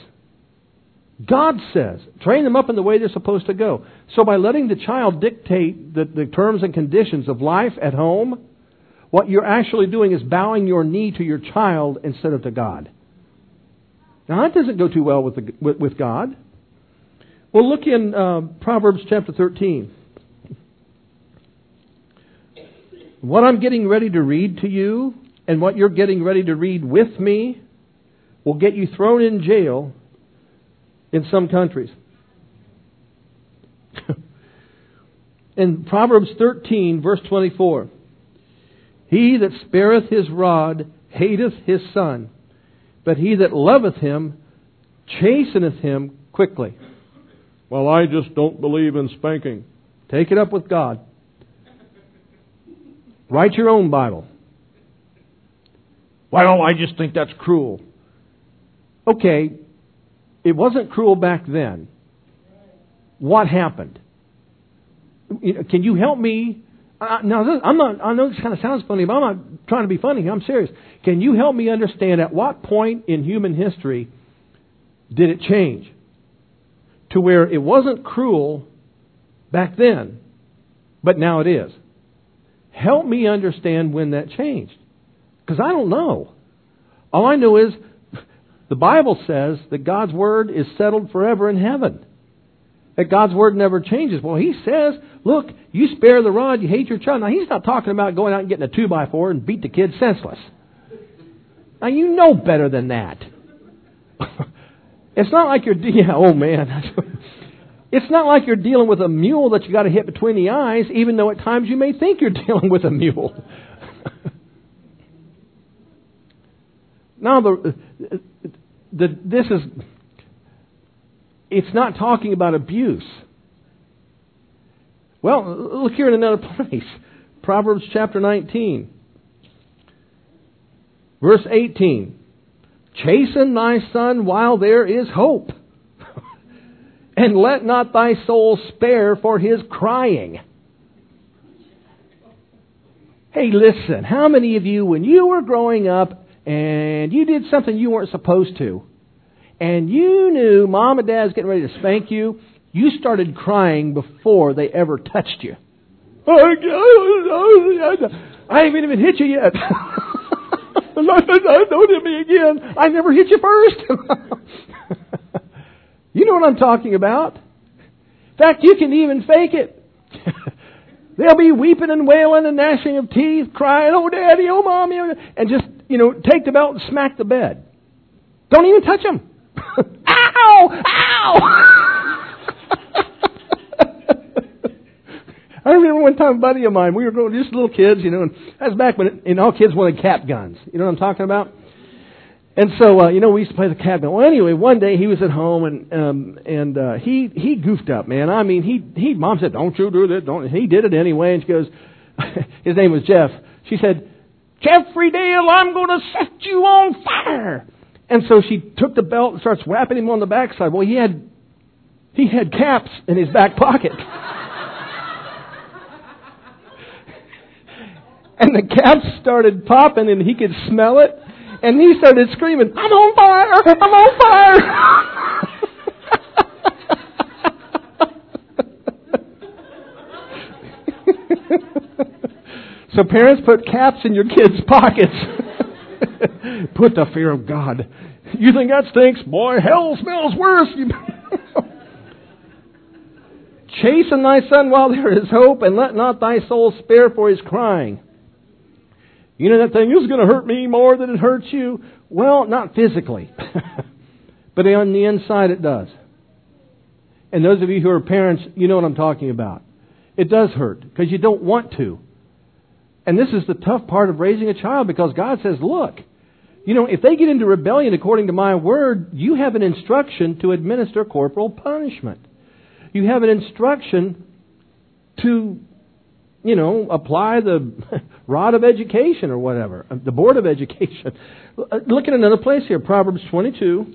[SPEAKER 1] train them up in the way they're supposed to go. So by letting the child dictate the terms and conditions of life at home, what you're actually doing is bowing your knee to your child instead of to God. Now that doesn't go too well with God. Well, look in Proverbs chapter 13. What I'm getting ready to read to you and what you're getting ready to read with me will get you thrown in jail in some countries. In Proverbs 13, verse 24, he that spareth his rod hateth his son, but he that loveth him chasteneth him quickly. Well, I just don't believe in spanking. Take it up with God. Write your own Bible. Well, I just think that's cruel. Okay, it wasn't cruel back then. What happened? Can you help me? Now, I know this kind of sounds funny, but I'm not trying to be funny. I'm serious. Can you help me understand at what point in human history did it change to where it wasn't cruel back then, but now it is? Help me understand when that changed. Because I don't know. All I know is the Bible says that God's Word is settled forever in heaven. That God's Word never changes. Well, He says, look, you spare the rod, you hate your child. Now, He's not talking about going out and getting a 2x4 and beat the kid senseless. Now, you know better than that. It's not like it's not like you're dealing with a mule that you got to hit between the eyes, even though at times you may think you're dealing with a mule. Now, it's not talking about abuse. Well, look here in another place. Proverbs chapter 19, verse 18. Chasten thy son while there is hope, and let not thy soul spare for his crying. Hey, listen, how many of you, when you were growing up and you did something you weren't supposed to, and you knew Mom and Dad was getting ready to spank you, you started crying before they ever touched you? I haven't even hit you yet. Don't hit me again. I never hit you first. You know what I'm talking about. In fact, you can even fake it. They'll be weeping and wailing and gnashing of teeth, crying, "Oh, Daddy, oh, Mommy," and just, take the belt and smack the bed. Don't even touch them. Ow! Ow! I remember one time a buddy of mine, we were going, just little kids, and that was back when all kids wanted cap guns. You know what I'm talking about? And so, we used to play the cap gun. Well, anyway, one day he was at home and he goofed up, man. I mean, Mom said, "Don't you do that." He did it anyway. And she goes, his name was Jeff. She said, "Jeffrey Dale, I'm going to set you on fire." And so she took the belt and starts whapping him on the backside. Well, he had caps in his back pocket. And the caps started popping and he could smell it. And he started screaming, "I'm on fire! I'm on fire!" So parents, put caps in your kids' pockets. Put the fear of God. You think that stinks? Boy, hell smells worse. Chasten thy son while there is hope, and let not thy soul spare for his crying. You know that thing is going to hurt me more than it hurts you? Well, not physically. But on the inside it does. And those of you who are parents, you know what I'm talking about. It does hurt because you don't want to. And this is the tough part of raising a child, because God says, look, if they get into rebellion according to my word, you have an instruction to administer corporal punishment. You have an instruction to, apply the rod of education or whatever, the board of education. Look at another place here, Proverbs 22,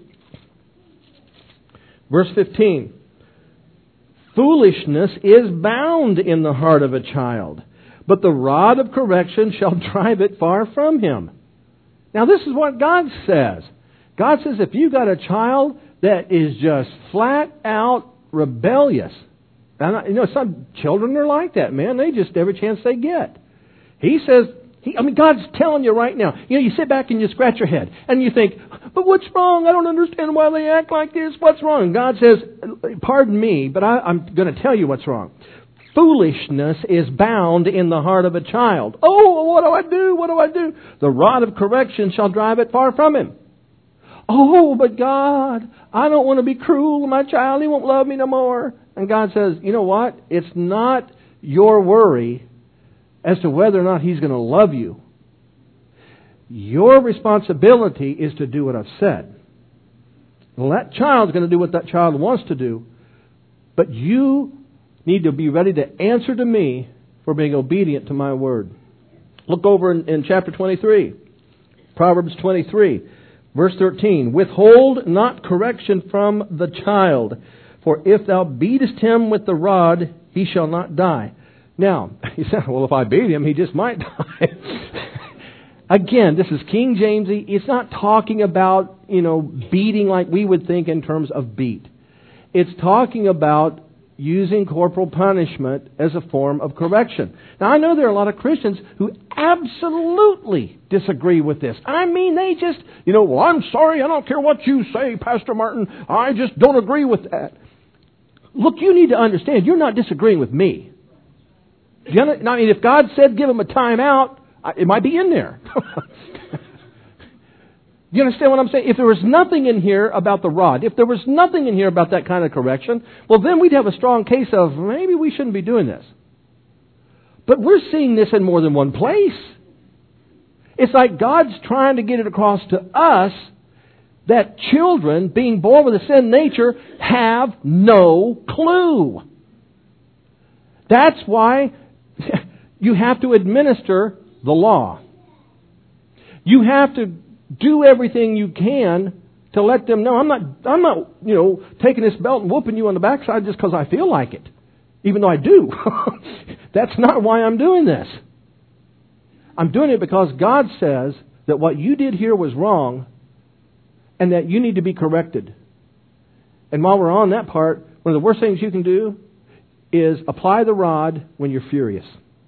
[SPEAKER 1] verse 15. Foolishness is bound in the heart of a child, but the rod of correction shall drive it far from him. Now this is what God says. God says if you've got a child that is just flat out rebellious, and some children are like that, man. They just every chance they get. He says, God's telling you right now. You sit back and you scratch your head and you think, but what's wrong? I don't understand why they act like this. What's wrong? And God says, pardon me, but I'm going to tell you what's wrong. Foolishness is bound in the heart of a child. Oh, what do I do? What do I do? The rod of correction shall drive it far from him. Oh, but God, I don't want to be cruel to my child. He won't love me no more. And God says, you know what? It's not your worry as to whether or not He's going to love you. Your responsibility is to do what I've said. Well, that child's going to do what that child wants to do, but you need to be ready to answer to me for being obedient to my word. Look over in chapter 23, Proverbs 23, verse 13. Withhold not correction from the child, for if thou beatest him with the rod, he shall not die. Now, you say, well, if I beat him, he just might die. Again, this is King Jamesy. It's not talking about, beating like we would think in terms of beat. It's talking about using corporal punishment as a form of correction. Now, I know there are a lot of Christians who absolutely disagree with this. I mean, they just, well, I'm sorry, I don't care what you say, Pastor Martin. I just don't agree with that. Look, you need to understand, you're not disagreeing with me. If God said give him a time out, it might be in there. You understand what I'm saying? If there was nothing in here about the rod, if there was nothing in here about that kind of correction, well, then we'd have a strong case of maybe we shouldn't be doing this. But we're seeing this in more than one place. It's like God's trying to get it across to us that children, being born with a sin nature, have no clue. That's why you have to administer the law. You have to do everything you can to let them know, I'm not, taking this belt and whooping you on the backside just because I feel like it. Even though I do. That's not why I'm doing this. I'm doing it because God says that what you did here was wrong and that you need to be corrected. And while we're on that part, one of the worst things you can do is apply the rod when you're furious.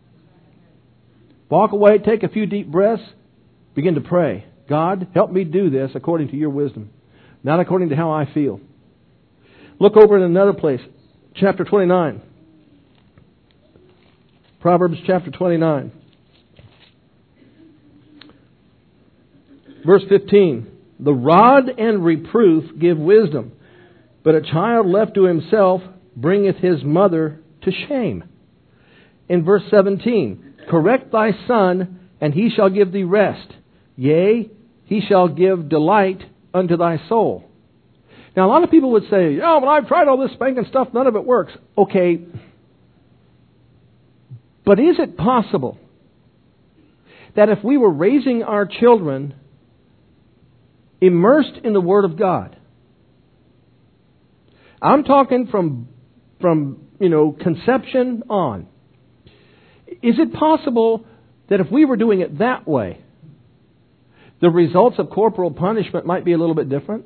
[SPEAKER 1] Walk away, take a few deep breaths, begin to pray. God, help me do this according to your wisdom, not according to how I feel. Look over in another place, chapter 29. Proverbs chapter 29. Verse 15. The rod and reproof give wisdom, but a child left to himself bringeth his mother to shame. In verse 17. Correct thy son, and he shall give thee rest. Yea, he shall give delight unto thy soul. Now, a lot of people would say, but I've tried all this spanking stuff, none of it works. Okay. But is it possible that if we were raising our children immersed in the Word of God, I'm talking from conception on, is it possible that if we were doing it that way, the results of corporal punishment might be a little bit different?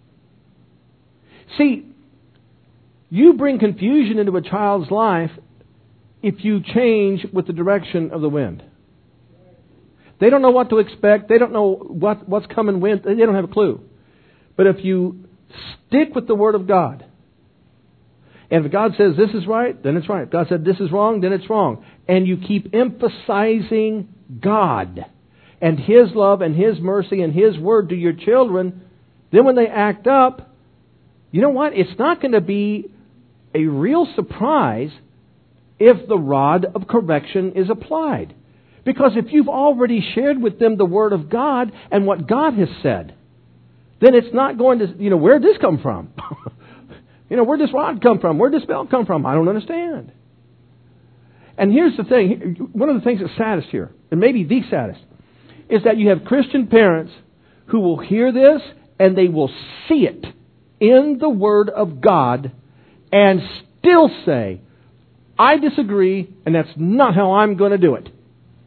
[SPEAKER 1] See, you bring confusion into a child's life if you change with the direction of the wind. They don't know what to expect. They don't know what's coming with. They don't have a clue. But if you stick with the Word of God, and if God says this is right, then it's right. If God said this is wrong, then it's wrong. And you keep emphasizing God and His love and His mercy and His Word to your children, then when they act up, you know what? It's not going to be a real surprise if the rod of correction is applied. Because if you've already shared with them the Word of God and what God has said, then it's not going to, where did this come from? Where'd this rod come from? Where'd this belt come from? I don't understand. And here's the thing. One of the things that's saddest here, and maybe the saddest, is that you have Christian parents who will hear this and they will see it in the Word of God and still say, I disagree, and that's not how I'm going to do it.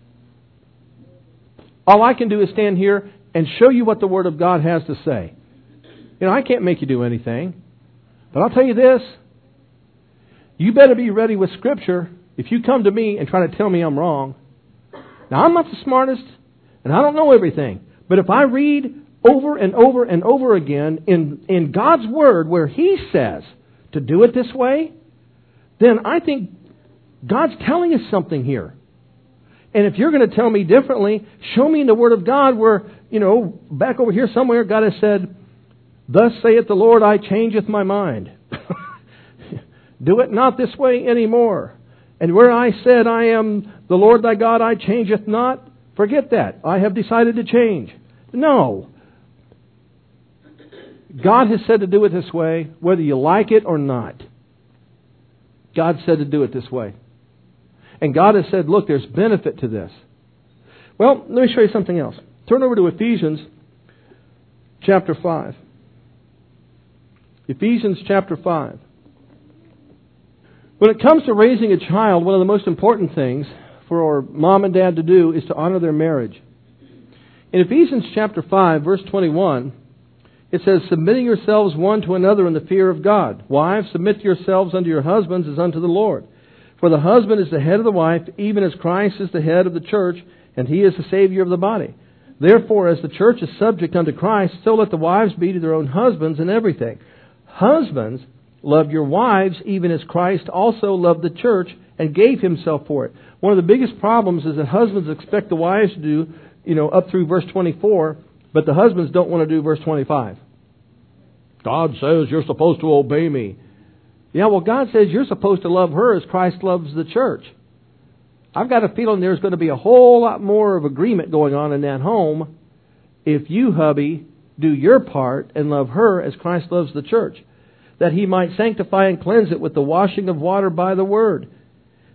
[SPEAKER 1] All I can do is stand here and show you what the Word of God has to say. I can't make you do anything. But I'll tell you this. You better be ready with Scripture if you come to me and try to tell me I'm wrong. Now, I'm not the smartest, and I don't know everything. But if I read over and over and over again in God's Word where He says to do it this way, then I think God's telling us something here. And if you're going to tell me differently, show me in the Word of God where, back over here somewhere, God has said, Thus saith the Lord, I changeth my mind. Do it not this way anymore. And where I said, I am the Lord thy God, I changeth not, forget that. I have decided to change. No. God has said to do it this way, whether you like it or not. God said to do it this way. And God has said, look, there's benefit to this. Well, let me show you something else. Turn over to Ephesians chapter 5. Ephesians chapter 5. When it comes to raising a child, one of the most important things for mom and dad to do is to honor their marriage. In Ephesians chapter 5, verse 21, it says, submitting yourselves one to another in the fear of God. Wives, submit yourselves unto your husbands as unto the Lord. For the husband is the head of the wife, even as Christ is the head of the church, and He is the Savior of the body. Therefore, as the church is subject unto Christ, so let the wives be to their own husbands in everything. Husbands, love your wives, even as Christ also loved the church and gave Himself for it. One of the biggest problems is that husbands expect the wives to do, up through verse 24, but the husbands don't want to do verse 25. God says you're supposed to obey me. Yeah, well, God says you're supposed to love her as Christ loves the church. I've got a feeling there's going to be a whole lot more of agreement going on in that home if you, hubby, do your part and love her as Christ loves the church, that He might sanctify and cleanse it with the washing of water by the Word,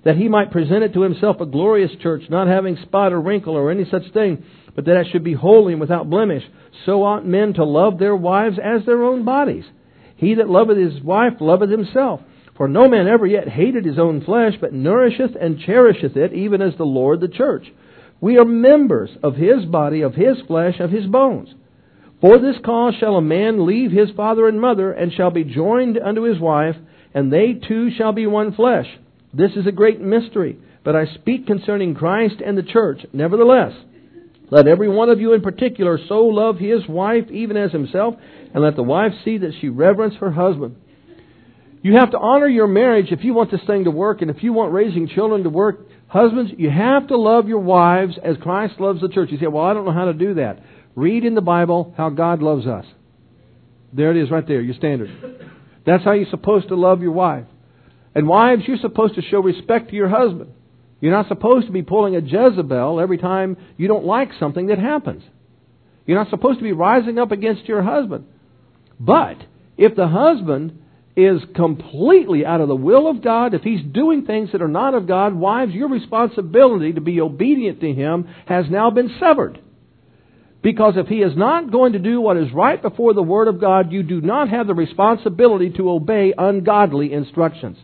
[SPEAKER 1] that He might present it to Himself a glorious church, not having spot or wrinkle or any such thing, but that it should be holy and without blemish. So ought men to love their wives as their own bodies. He that loveth his wife loveth himself. For no man ever yet hated his own flesh, but nourisheth and cherisheth it, even as the Lord the church. We are members of His body, of His flesh, of His bones. For this cause shall a man leave his father and mother, and shall be joined unto his wife, and they two shall be one flesh. This is a great mystery, but I speak concerning Christ and the church. Nevertheless, let every one of you in particular so love his wife even as himself, and let the wife see that she reverence her husband. You have to honor your marriage if you want this thing to work, and if you want raising children to work. Husbands, you have to love your wives as Christ loves the church. You say, well, I don't know how to do that. Read in the Bible how God loves us. There it is right there, your standard. That's how you're supposed to love your wife. And wives, you're supposed to show respect to your husband. You're not supposed to be pulling a Jezebel every time you don't like something that happens. You're not supposed to be rising up against your husband. But if the husband is completely out of the will of God, if he's doing things that are not of God, wives, your responsibility to be obedient to him has now been severed. Because if he is not going to do what is right before the Word of God, you do not have the responsibility to obey ungodly instructions.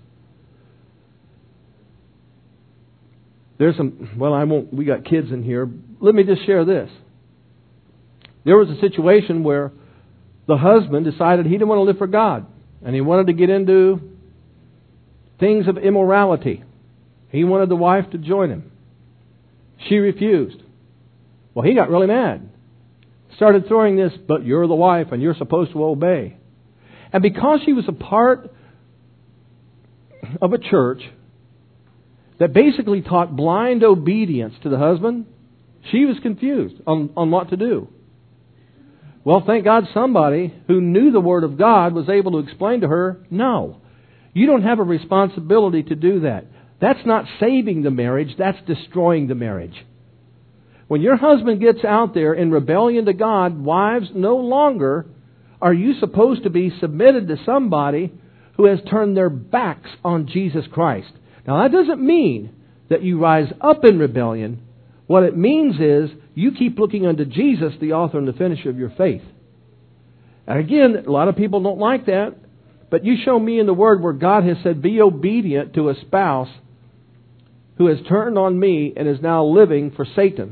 [SPEAKER 1] We got kids in here. Let me just share this. There was a situation where the husband decided he didn't want to live for God. And he wanted to get into things of immorality. He wanted the wife to join him. She refused. Well, he got really mad. Started throwing this, but you're the wife and you're supposed to obey. And because she was a part of a church that basically taught blind obedience to the husband, she was confused on what to do. Well, thank God somebody who knew the Word of God was able to explain to her, no, you don't have a responsibility to do that. That's not saving the marriage, that's destroying the marriage. When your husband gets out there in rebellion to God, wives, no longer are you supposed to be submitted to somebody who has turned their backs on Jesus Christ. Now, that doesn't mean that you rise up in rebellion. What it means is you keep looking unto Jesus, the author and the finisher of your faith. And again, a lot of people don't like that. But you show me in the Word where God has said, be obedient to a spouse who has turned on me and is now living for Satan.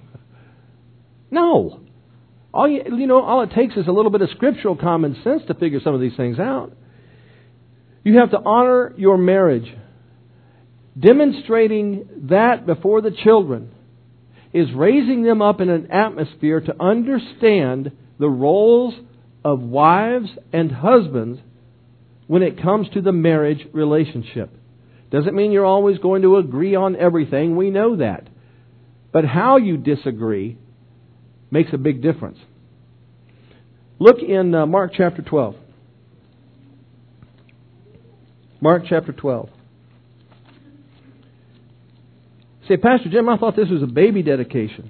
[SPEAKER 1] No. All it takes is a little bit of scriptural common sense to figure some of these things out. You have to honor your marriage. Demonstrating that before the children is raising them up in an atmosphere to understand the roles of wives and husbands when it comes to the marriage relationship. Doesn't mean you're always going to agree on everything. We know that. But how you disagree makes a big difference. Look in Mark chapter 12. Mark chapter 12. Say, Pastor Jim, I thought this was a baby dedication.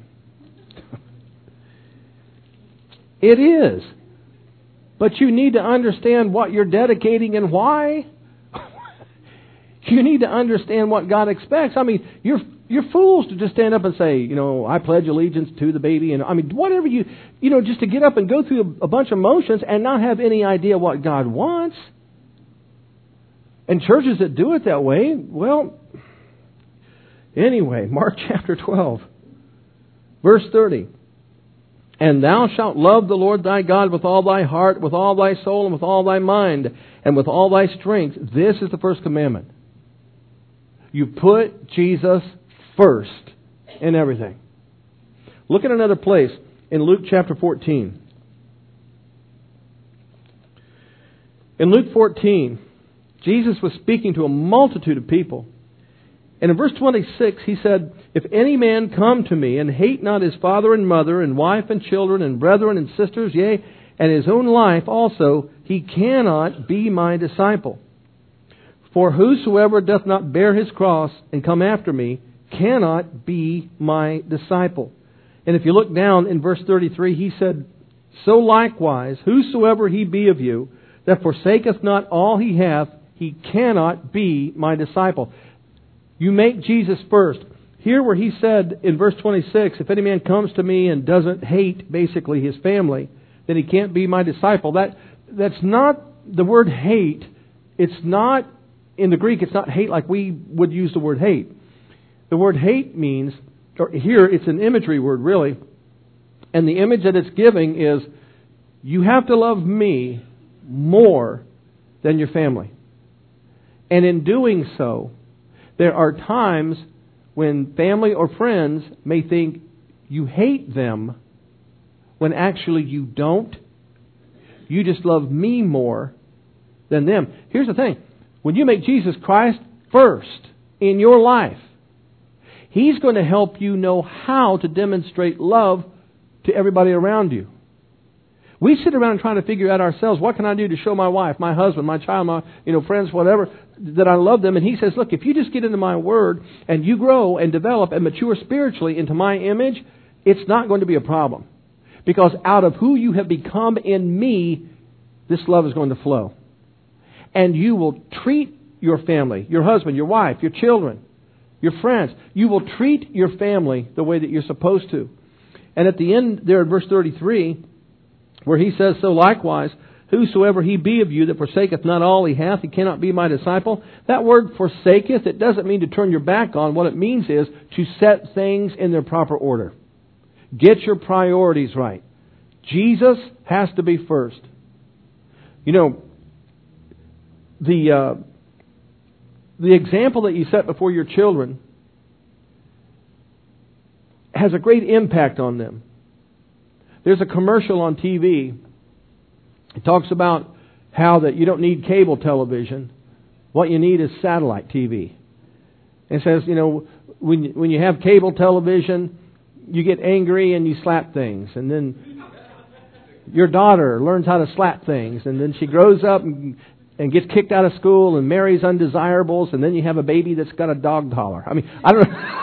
[SPEAKER 1] It is. But you need to understand what you're dedicating and why. You need to understand what God expects. I mean, you're fools to just stand up and say, I pledge allegiance to the baby. And whatever just to get up and go through a bunch of motions and not have any idea what God wants. And churches that do it that way, well, anyway, Mark chapter 12, verse 30. And thou shalt love the Lord thy God with all thy heart, with all thy soul, and with all thy mind, and with all thy strength. This is the first commandment. You put Jesus first in everything. Look at another place in Luke chapter 14. In Luke 14, Jesus was speaking to a multitude of people. And in verse 26, He said, If any man come to me and hate not his father and mother and wife and children and brethren and sisters, yea, and his own life also, he cannot be my disciple. For whosoever doth not bear his cross and come after me cannot be my disciple. And if you look down in verse 33, He said, So likewise, whosoever he be of you that forsaketh not all he hath, he cannot be my disciple. You make Jesus first. Here where he said in verse 26, if any man comes to me and doesn't hate basically his family, then he can't be my disciple. That's not the word hate. It's not, in the Greek, it's not hate like we would use the word hate. The word hate means, or here it's an imagery word really, and the image that it's giving is, you have to love me more than your family. And in doing so, there are times when family or friends may think you hate them when actually you don't. You just love me more than them. Here's the thing. When you make Jesus Christ first in your life, He's going to help you know how to demonstrate love to everybody around you. We sit around trying to figure out ourselves, what can I do to show my wife, my husband, my child, my friends, whatever, that I love them. And He says, look, if you just get into my Word and you grow and develop and mature spiritually into my image, it's not going to be a problem. Because out of who you have become in me, this love is going to flow. And you will treat your family, your husband, your wife, your children, your friends. You will treat your family the way that you're supposed to. And at the end there in verse 33, where he says, so likewise, whosoever he be of you that forsaketh not all he hath, he cannot be my disciple. That word forsaketh, it doesn't mean to turn your back on. What it means is to set things in their proper order. Get your priorities right. Jesus has to be first. The example that you set before your children has a great impact on them. There's a commercial on TV. It talks about how that you don't need cable television. What you need is satellite TV. It says, when you have cable television, you get angry and you slap things. And then your daughter learns how to slap things. And then she grows up and gets kicked out of school and marries undesirables. And then you have a baby that's got a dog collar. I don't know.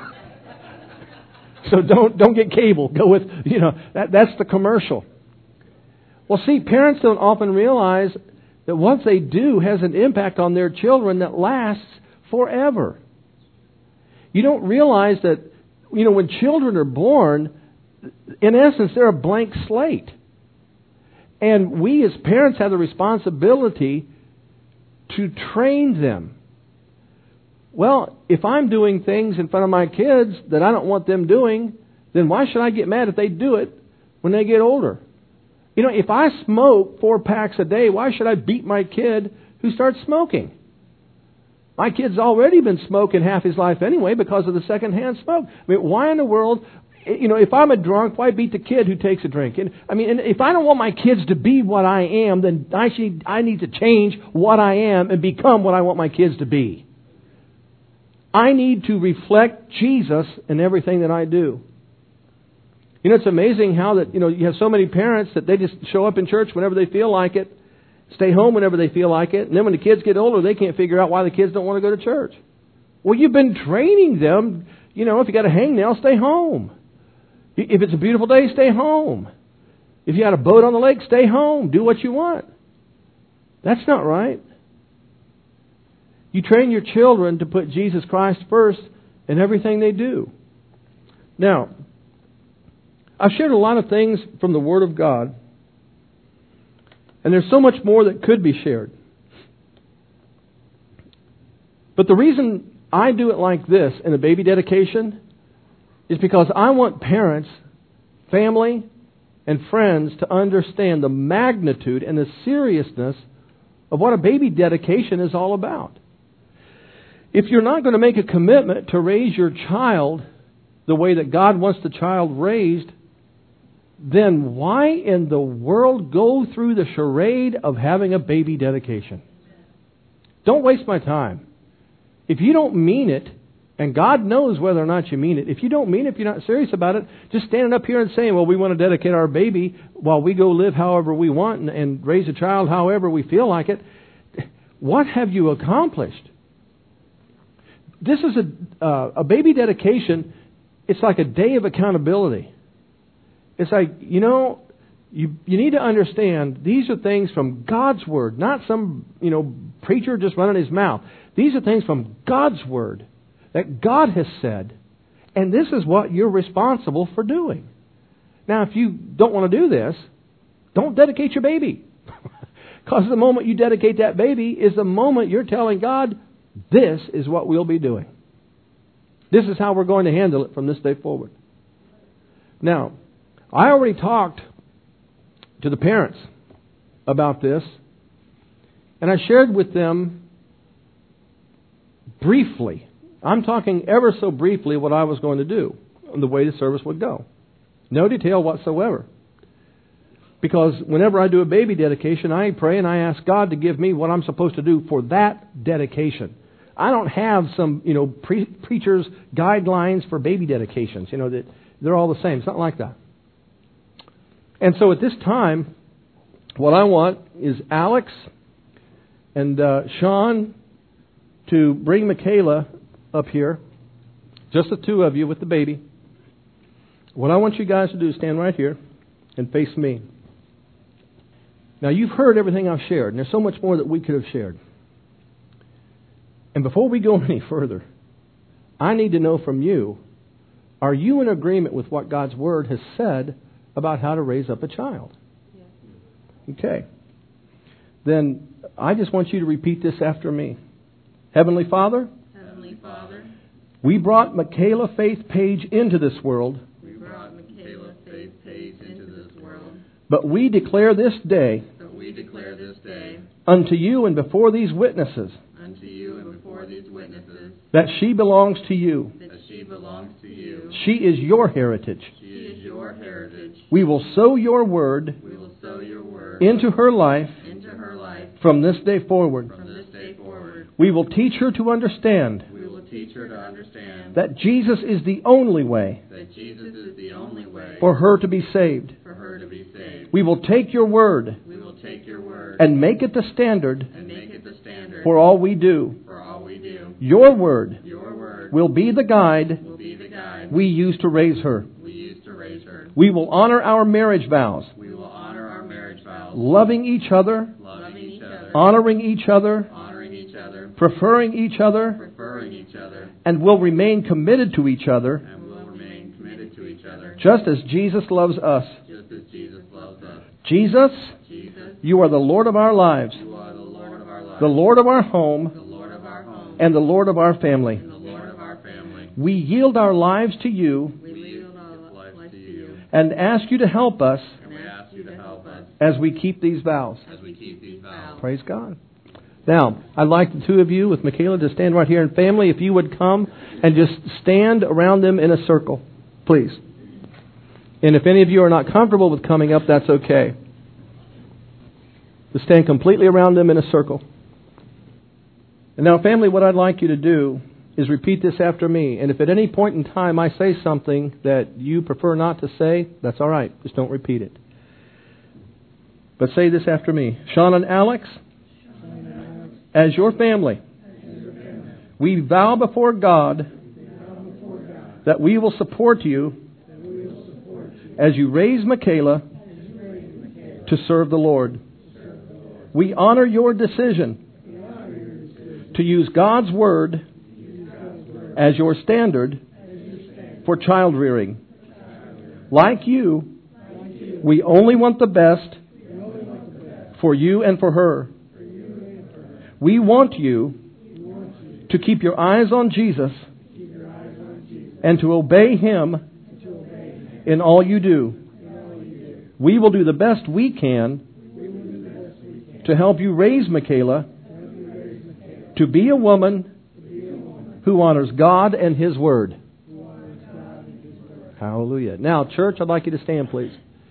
[SPEAKER 1] So don't get cable. Go with, that's the commercial. Well, see, parents don't often realize that what they do has an impact on their children that lasts forever. You don't realize that, when children are born, in essence, they're a blank slate. And we as parents have the responsibility to train them. Well, if I'm doing things in front of my kids that I don't want them doing, then why should I get mad if they do it when they get older? If I smoke 4 packs a day, why should I beat my kid who starts smoking? My kid's already been smoking half his life anyway because of the secondhand smoke. Why in the world, if I'm a drunk, why beat the kid who takes a drink? And if I don't want my kids to be what I am, then I need to change what I am and become what I want my kids to be. I need to reflect Jesus in everything that I do. It's amazing how that, you have so many parents that they just show up in church whenever they feel like it, stay home whenever they feel like it, and then when the kids get older, they can't figure out why the kids don't want to go to church. Well, you've been training them. If you got a hangnail, stay home. If it's a beautiful day, stay home. If you got a boat on the lake, stay home. Do what you want. That's not right. You train your children to put Jesus Christ first in everything they do. Now, I've shared a lot of things from the Word of God, and there's so much more that could be shared. But the reason I do it like this in a baby dedication is because I want parents, family, and friends to understand the magnitude and the seriousness of what a baby dedication is all about. If you're not going to make a commitment to raise your child the way that God wants the child raised, then why in the world go through the charade of having a baby dedication? Don't waste my time. If you don't mean it, and God knows whether or not you mean it, if you don't mean it, if you're not serious about it, just standing up here and saying, well, we want to dedicate our baby while we go live however we want and raise a child however we feel like it, what have you accomplished? This is a baby dedication. It's like a day of accountability. It's like, you need to understand these are things from God's Word, not some, preacher just running his mouth. These are things from God's Word. that God has said, and this is what you're responsible for doing. Now, if you don't want to do this, don't dedicate your baby. Because the moment you dedicate that baby is the moment you're telling God, this is what we'll be doing. This is how we're going to handle it from this day forward. Now, I already talked to the parents about this, and I shared with them briefly. I'm talking ever so briefly what I was going to do and the way the service would go. No detail whatsoever. Because whenever I do a baby dedication, I pray and I ask God to give me what I'm supposed to do for that dedication. I don't have some, preacher's guidelines for baby dedications, that they're all the same. It's not like that. And so at this time, what I want is Alex and Sean to bring Michaela up here, just the two of you with the baby. What I want you guys to do is stand right here and face me. Now, you've heard everything I've shared, and there's so much more that we could have shared. And before we go any further, I need to know from you, are you in agreement with what God's Word has said about how to raise up a child? Yes. Okay. Then I just want you to repeat this after me. Heavenly Father, we brought Michaela Faith Page into this world. But we declare this day unto you and before these witnesses that she belongs to you. She is your heritage. We will sow your word into her life from this day forward. We will teach her to understand that Jesus is the only way for her to be saved. We will take your word and make it the standard for all we do. Your word will be the guide we use to raise her. We will honor our marriage vows, loving each other, honoring each other, preferring each other, and will remain committed to each other, just as Jesus loves us. Jesus, you are the Lord of our lives, the Lord of our home, and the Lord of our family. We yield our lives to you and ask you to help us as we keep these vows. Praise God. Now, I'd like the two of you with Michaela to stand right here. And family, if you would come and just stand around them in a circle, please. And if any of you are not comfortable with coming up, that's okay. Just stand completely around them in a circle. And now, family, what I'd like you to do is repeat this after me. And if at any point in time I say something that you prefer not to say, that's all right. Just don't repeat it. But say this after me. Sean and Alex, as your family, we vow before God that we will support you as you raise Michaela to serve the Lord. We honor your decision to use God's Word as your standard for child rearing. Like you, we only want the best for you and for her. We want you to keep your eyes on Jesus and to obey Him in all you do. We will do the best we can to help you raise Michaela to be a woman who honors God and His Word. Hallelujah. Now, church, I'd like you to stand, please.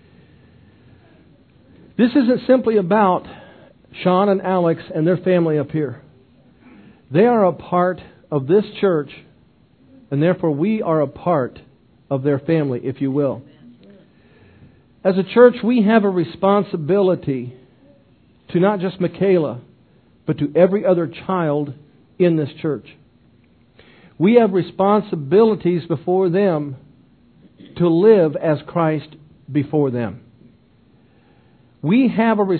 [SPEAKER 1] This isn't simply about Sean and Alex and their family up here. They are a part of this church, and therefore we are a part of their family, if you will. As a church, we have a responsibility to not just Michaela, but to every other child in this church. We have responsibilities before them to live as Christ before them. We have a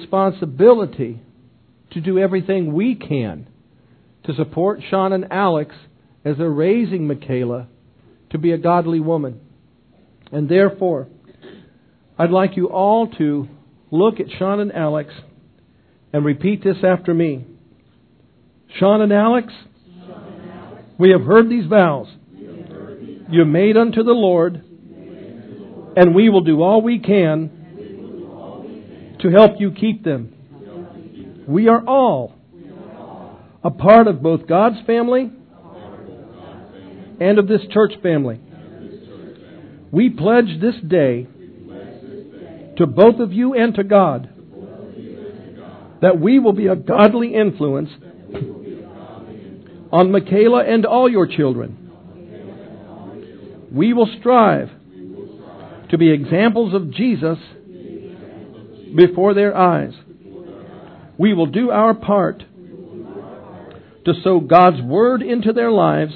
[SPEAKER 1] responsibility to do everything we can to support Sean and Alex as they're raising Michaela to be a godly woman. And therefore, I'd like you all to look at Sean and Alex and repeat this after me. Sean and Alex, we have heard these vows you made unto the Lord, and we will do all we can to help you keep them. We are all a part of both God's family and of this church family. We pledge this day to both of you and to God that we will be a godly influence on Michaela and all your children. We will strive to be examples of Jesus before their eyes. We will do our part to sow God's Word into their lives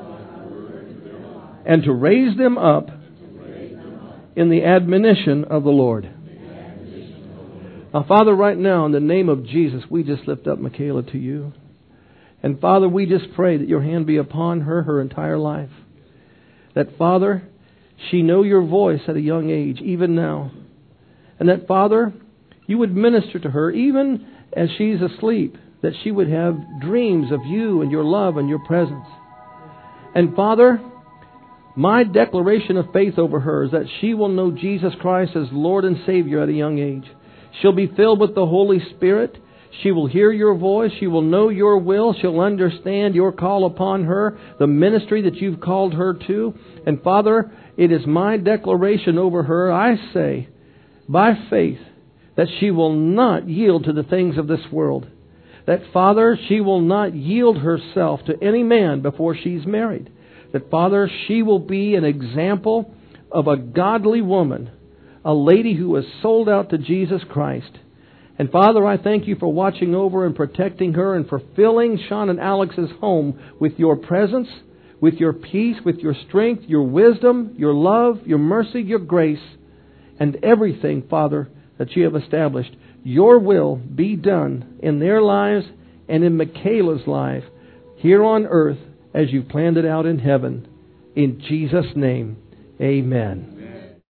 [SPEAKER 1] and to raise them up in the admonition of the Lord. Now, Father, right now, in the name of Jesus, we just lift up Michaela to you. And Father, we just pray that your hand be upon her entire life. That, Father, she know your voice at a young age, even now. And that, Father, you would minister to her, even as she's asleep, that she would have dreams of you and your love and your presence. And Father, my declaration of faith over her is that she will know Jesus Christ as Lord and Savior at a young age. She'll be filled with the Holy Spirit. She will hear your voice. She will know your will. She'll understand your call upon her, the ministry that you've called her to. And Father, it is my declaration over her, I say, by faith, that she will not yield to the things of this world. That, Father, she will not yield herself to any man before she's married. That, Father, she will be an example of a godly woman, a lady who is sold out to Jesus Christ. And Father, I thank you for watching over and protecting her and for filling Sean and Alex's home with your presence, with your peace, with your strength, your wisdom, your love, your mercy, your grace, and everything, Father, that you have established. Your will be done in their lives and in Michaela's life here on earth as you planned it out in heaven. In Jesus' name, amen.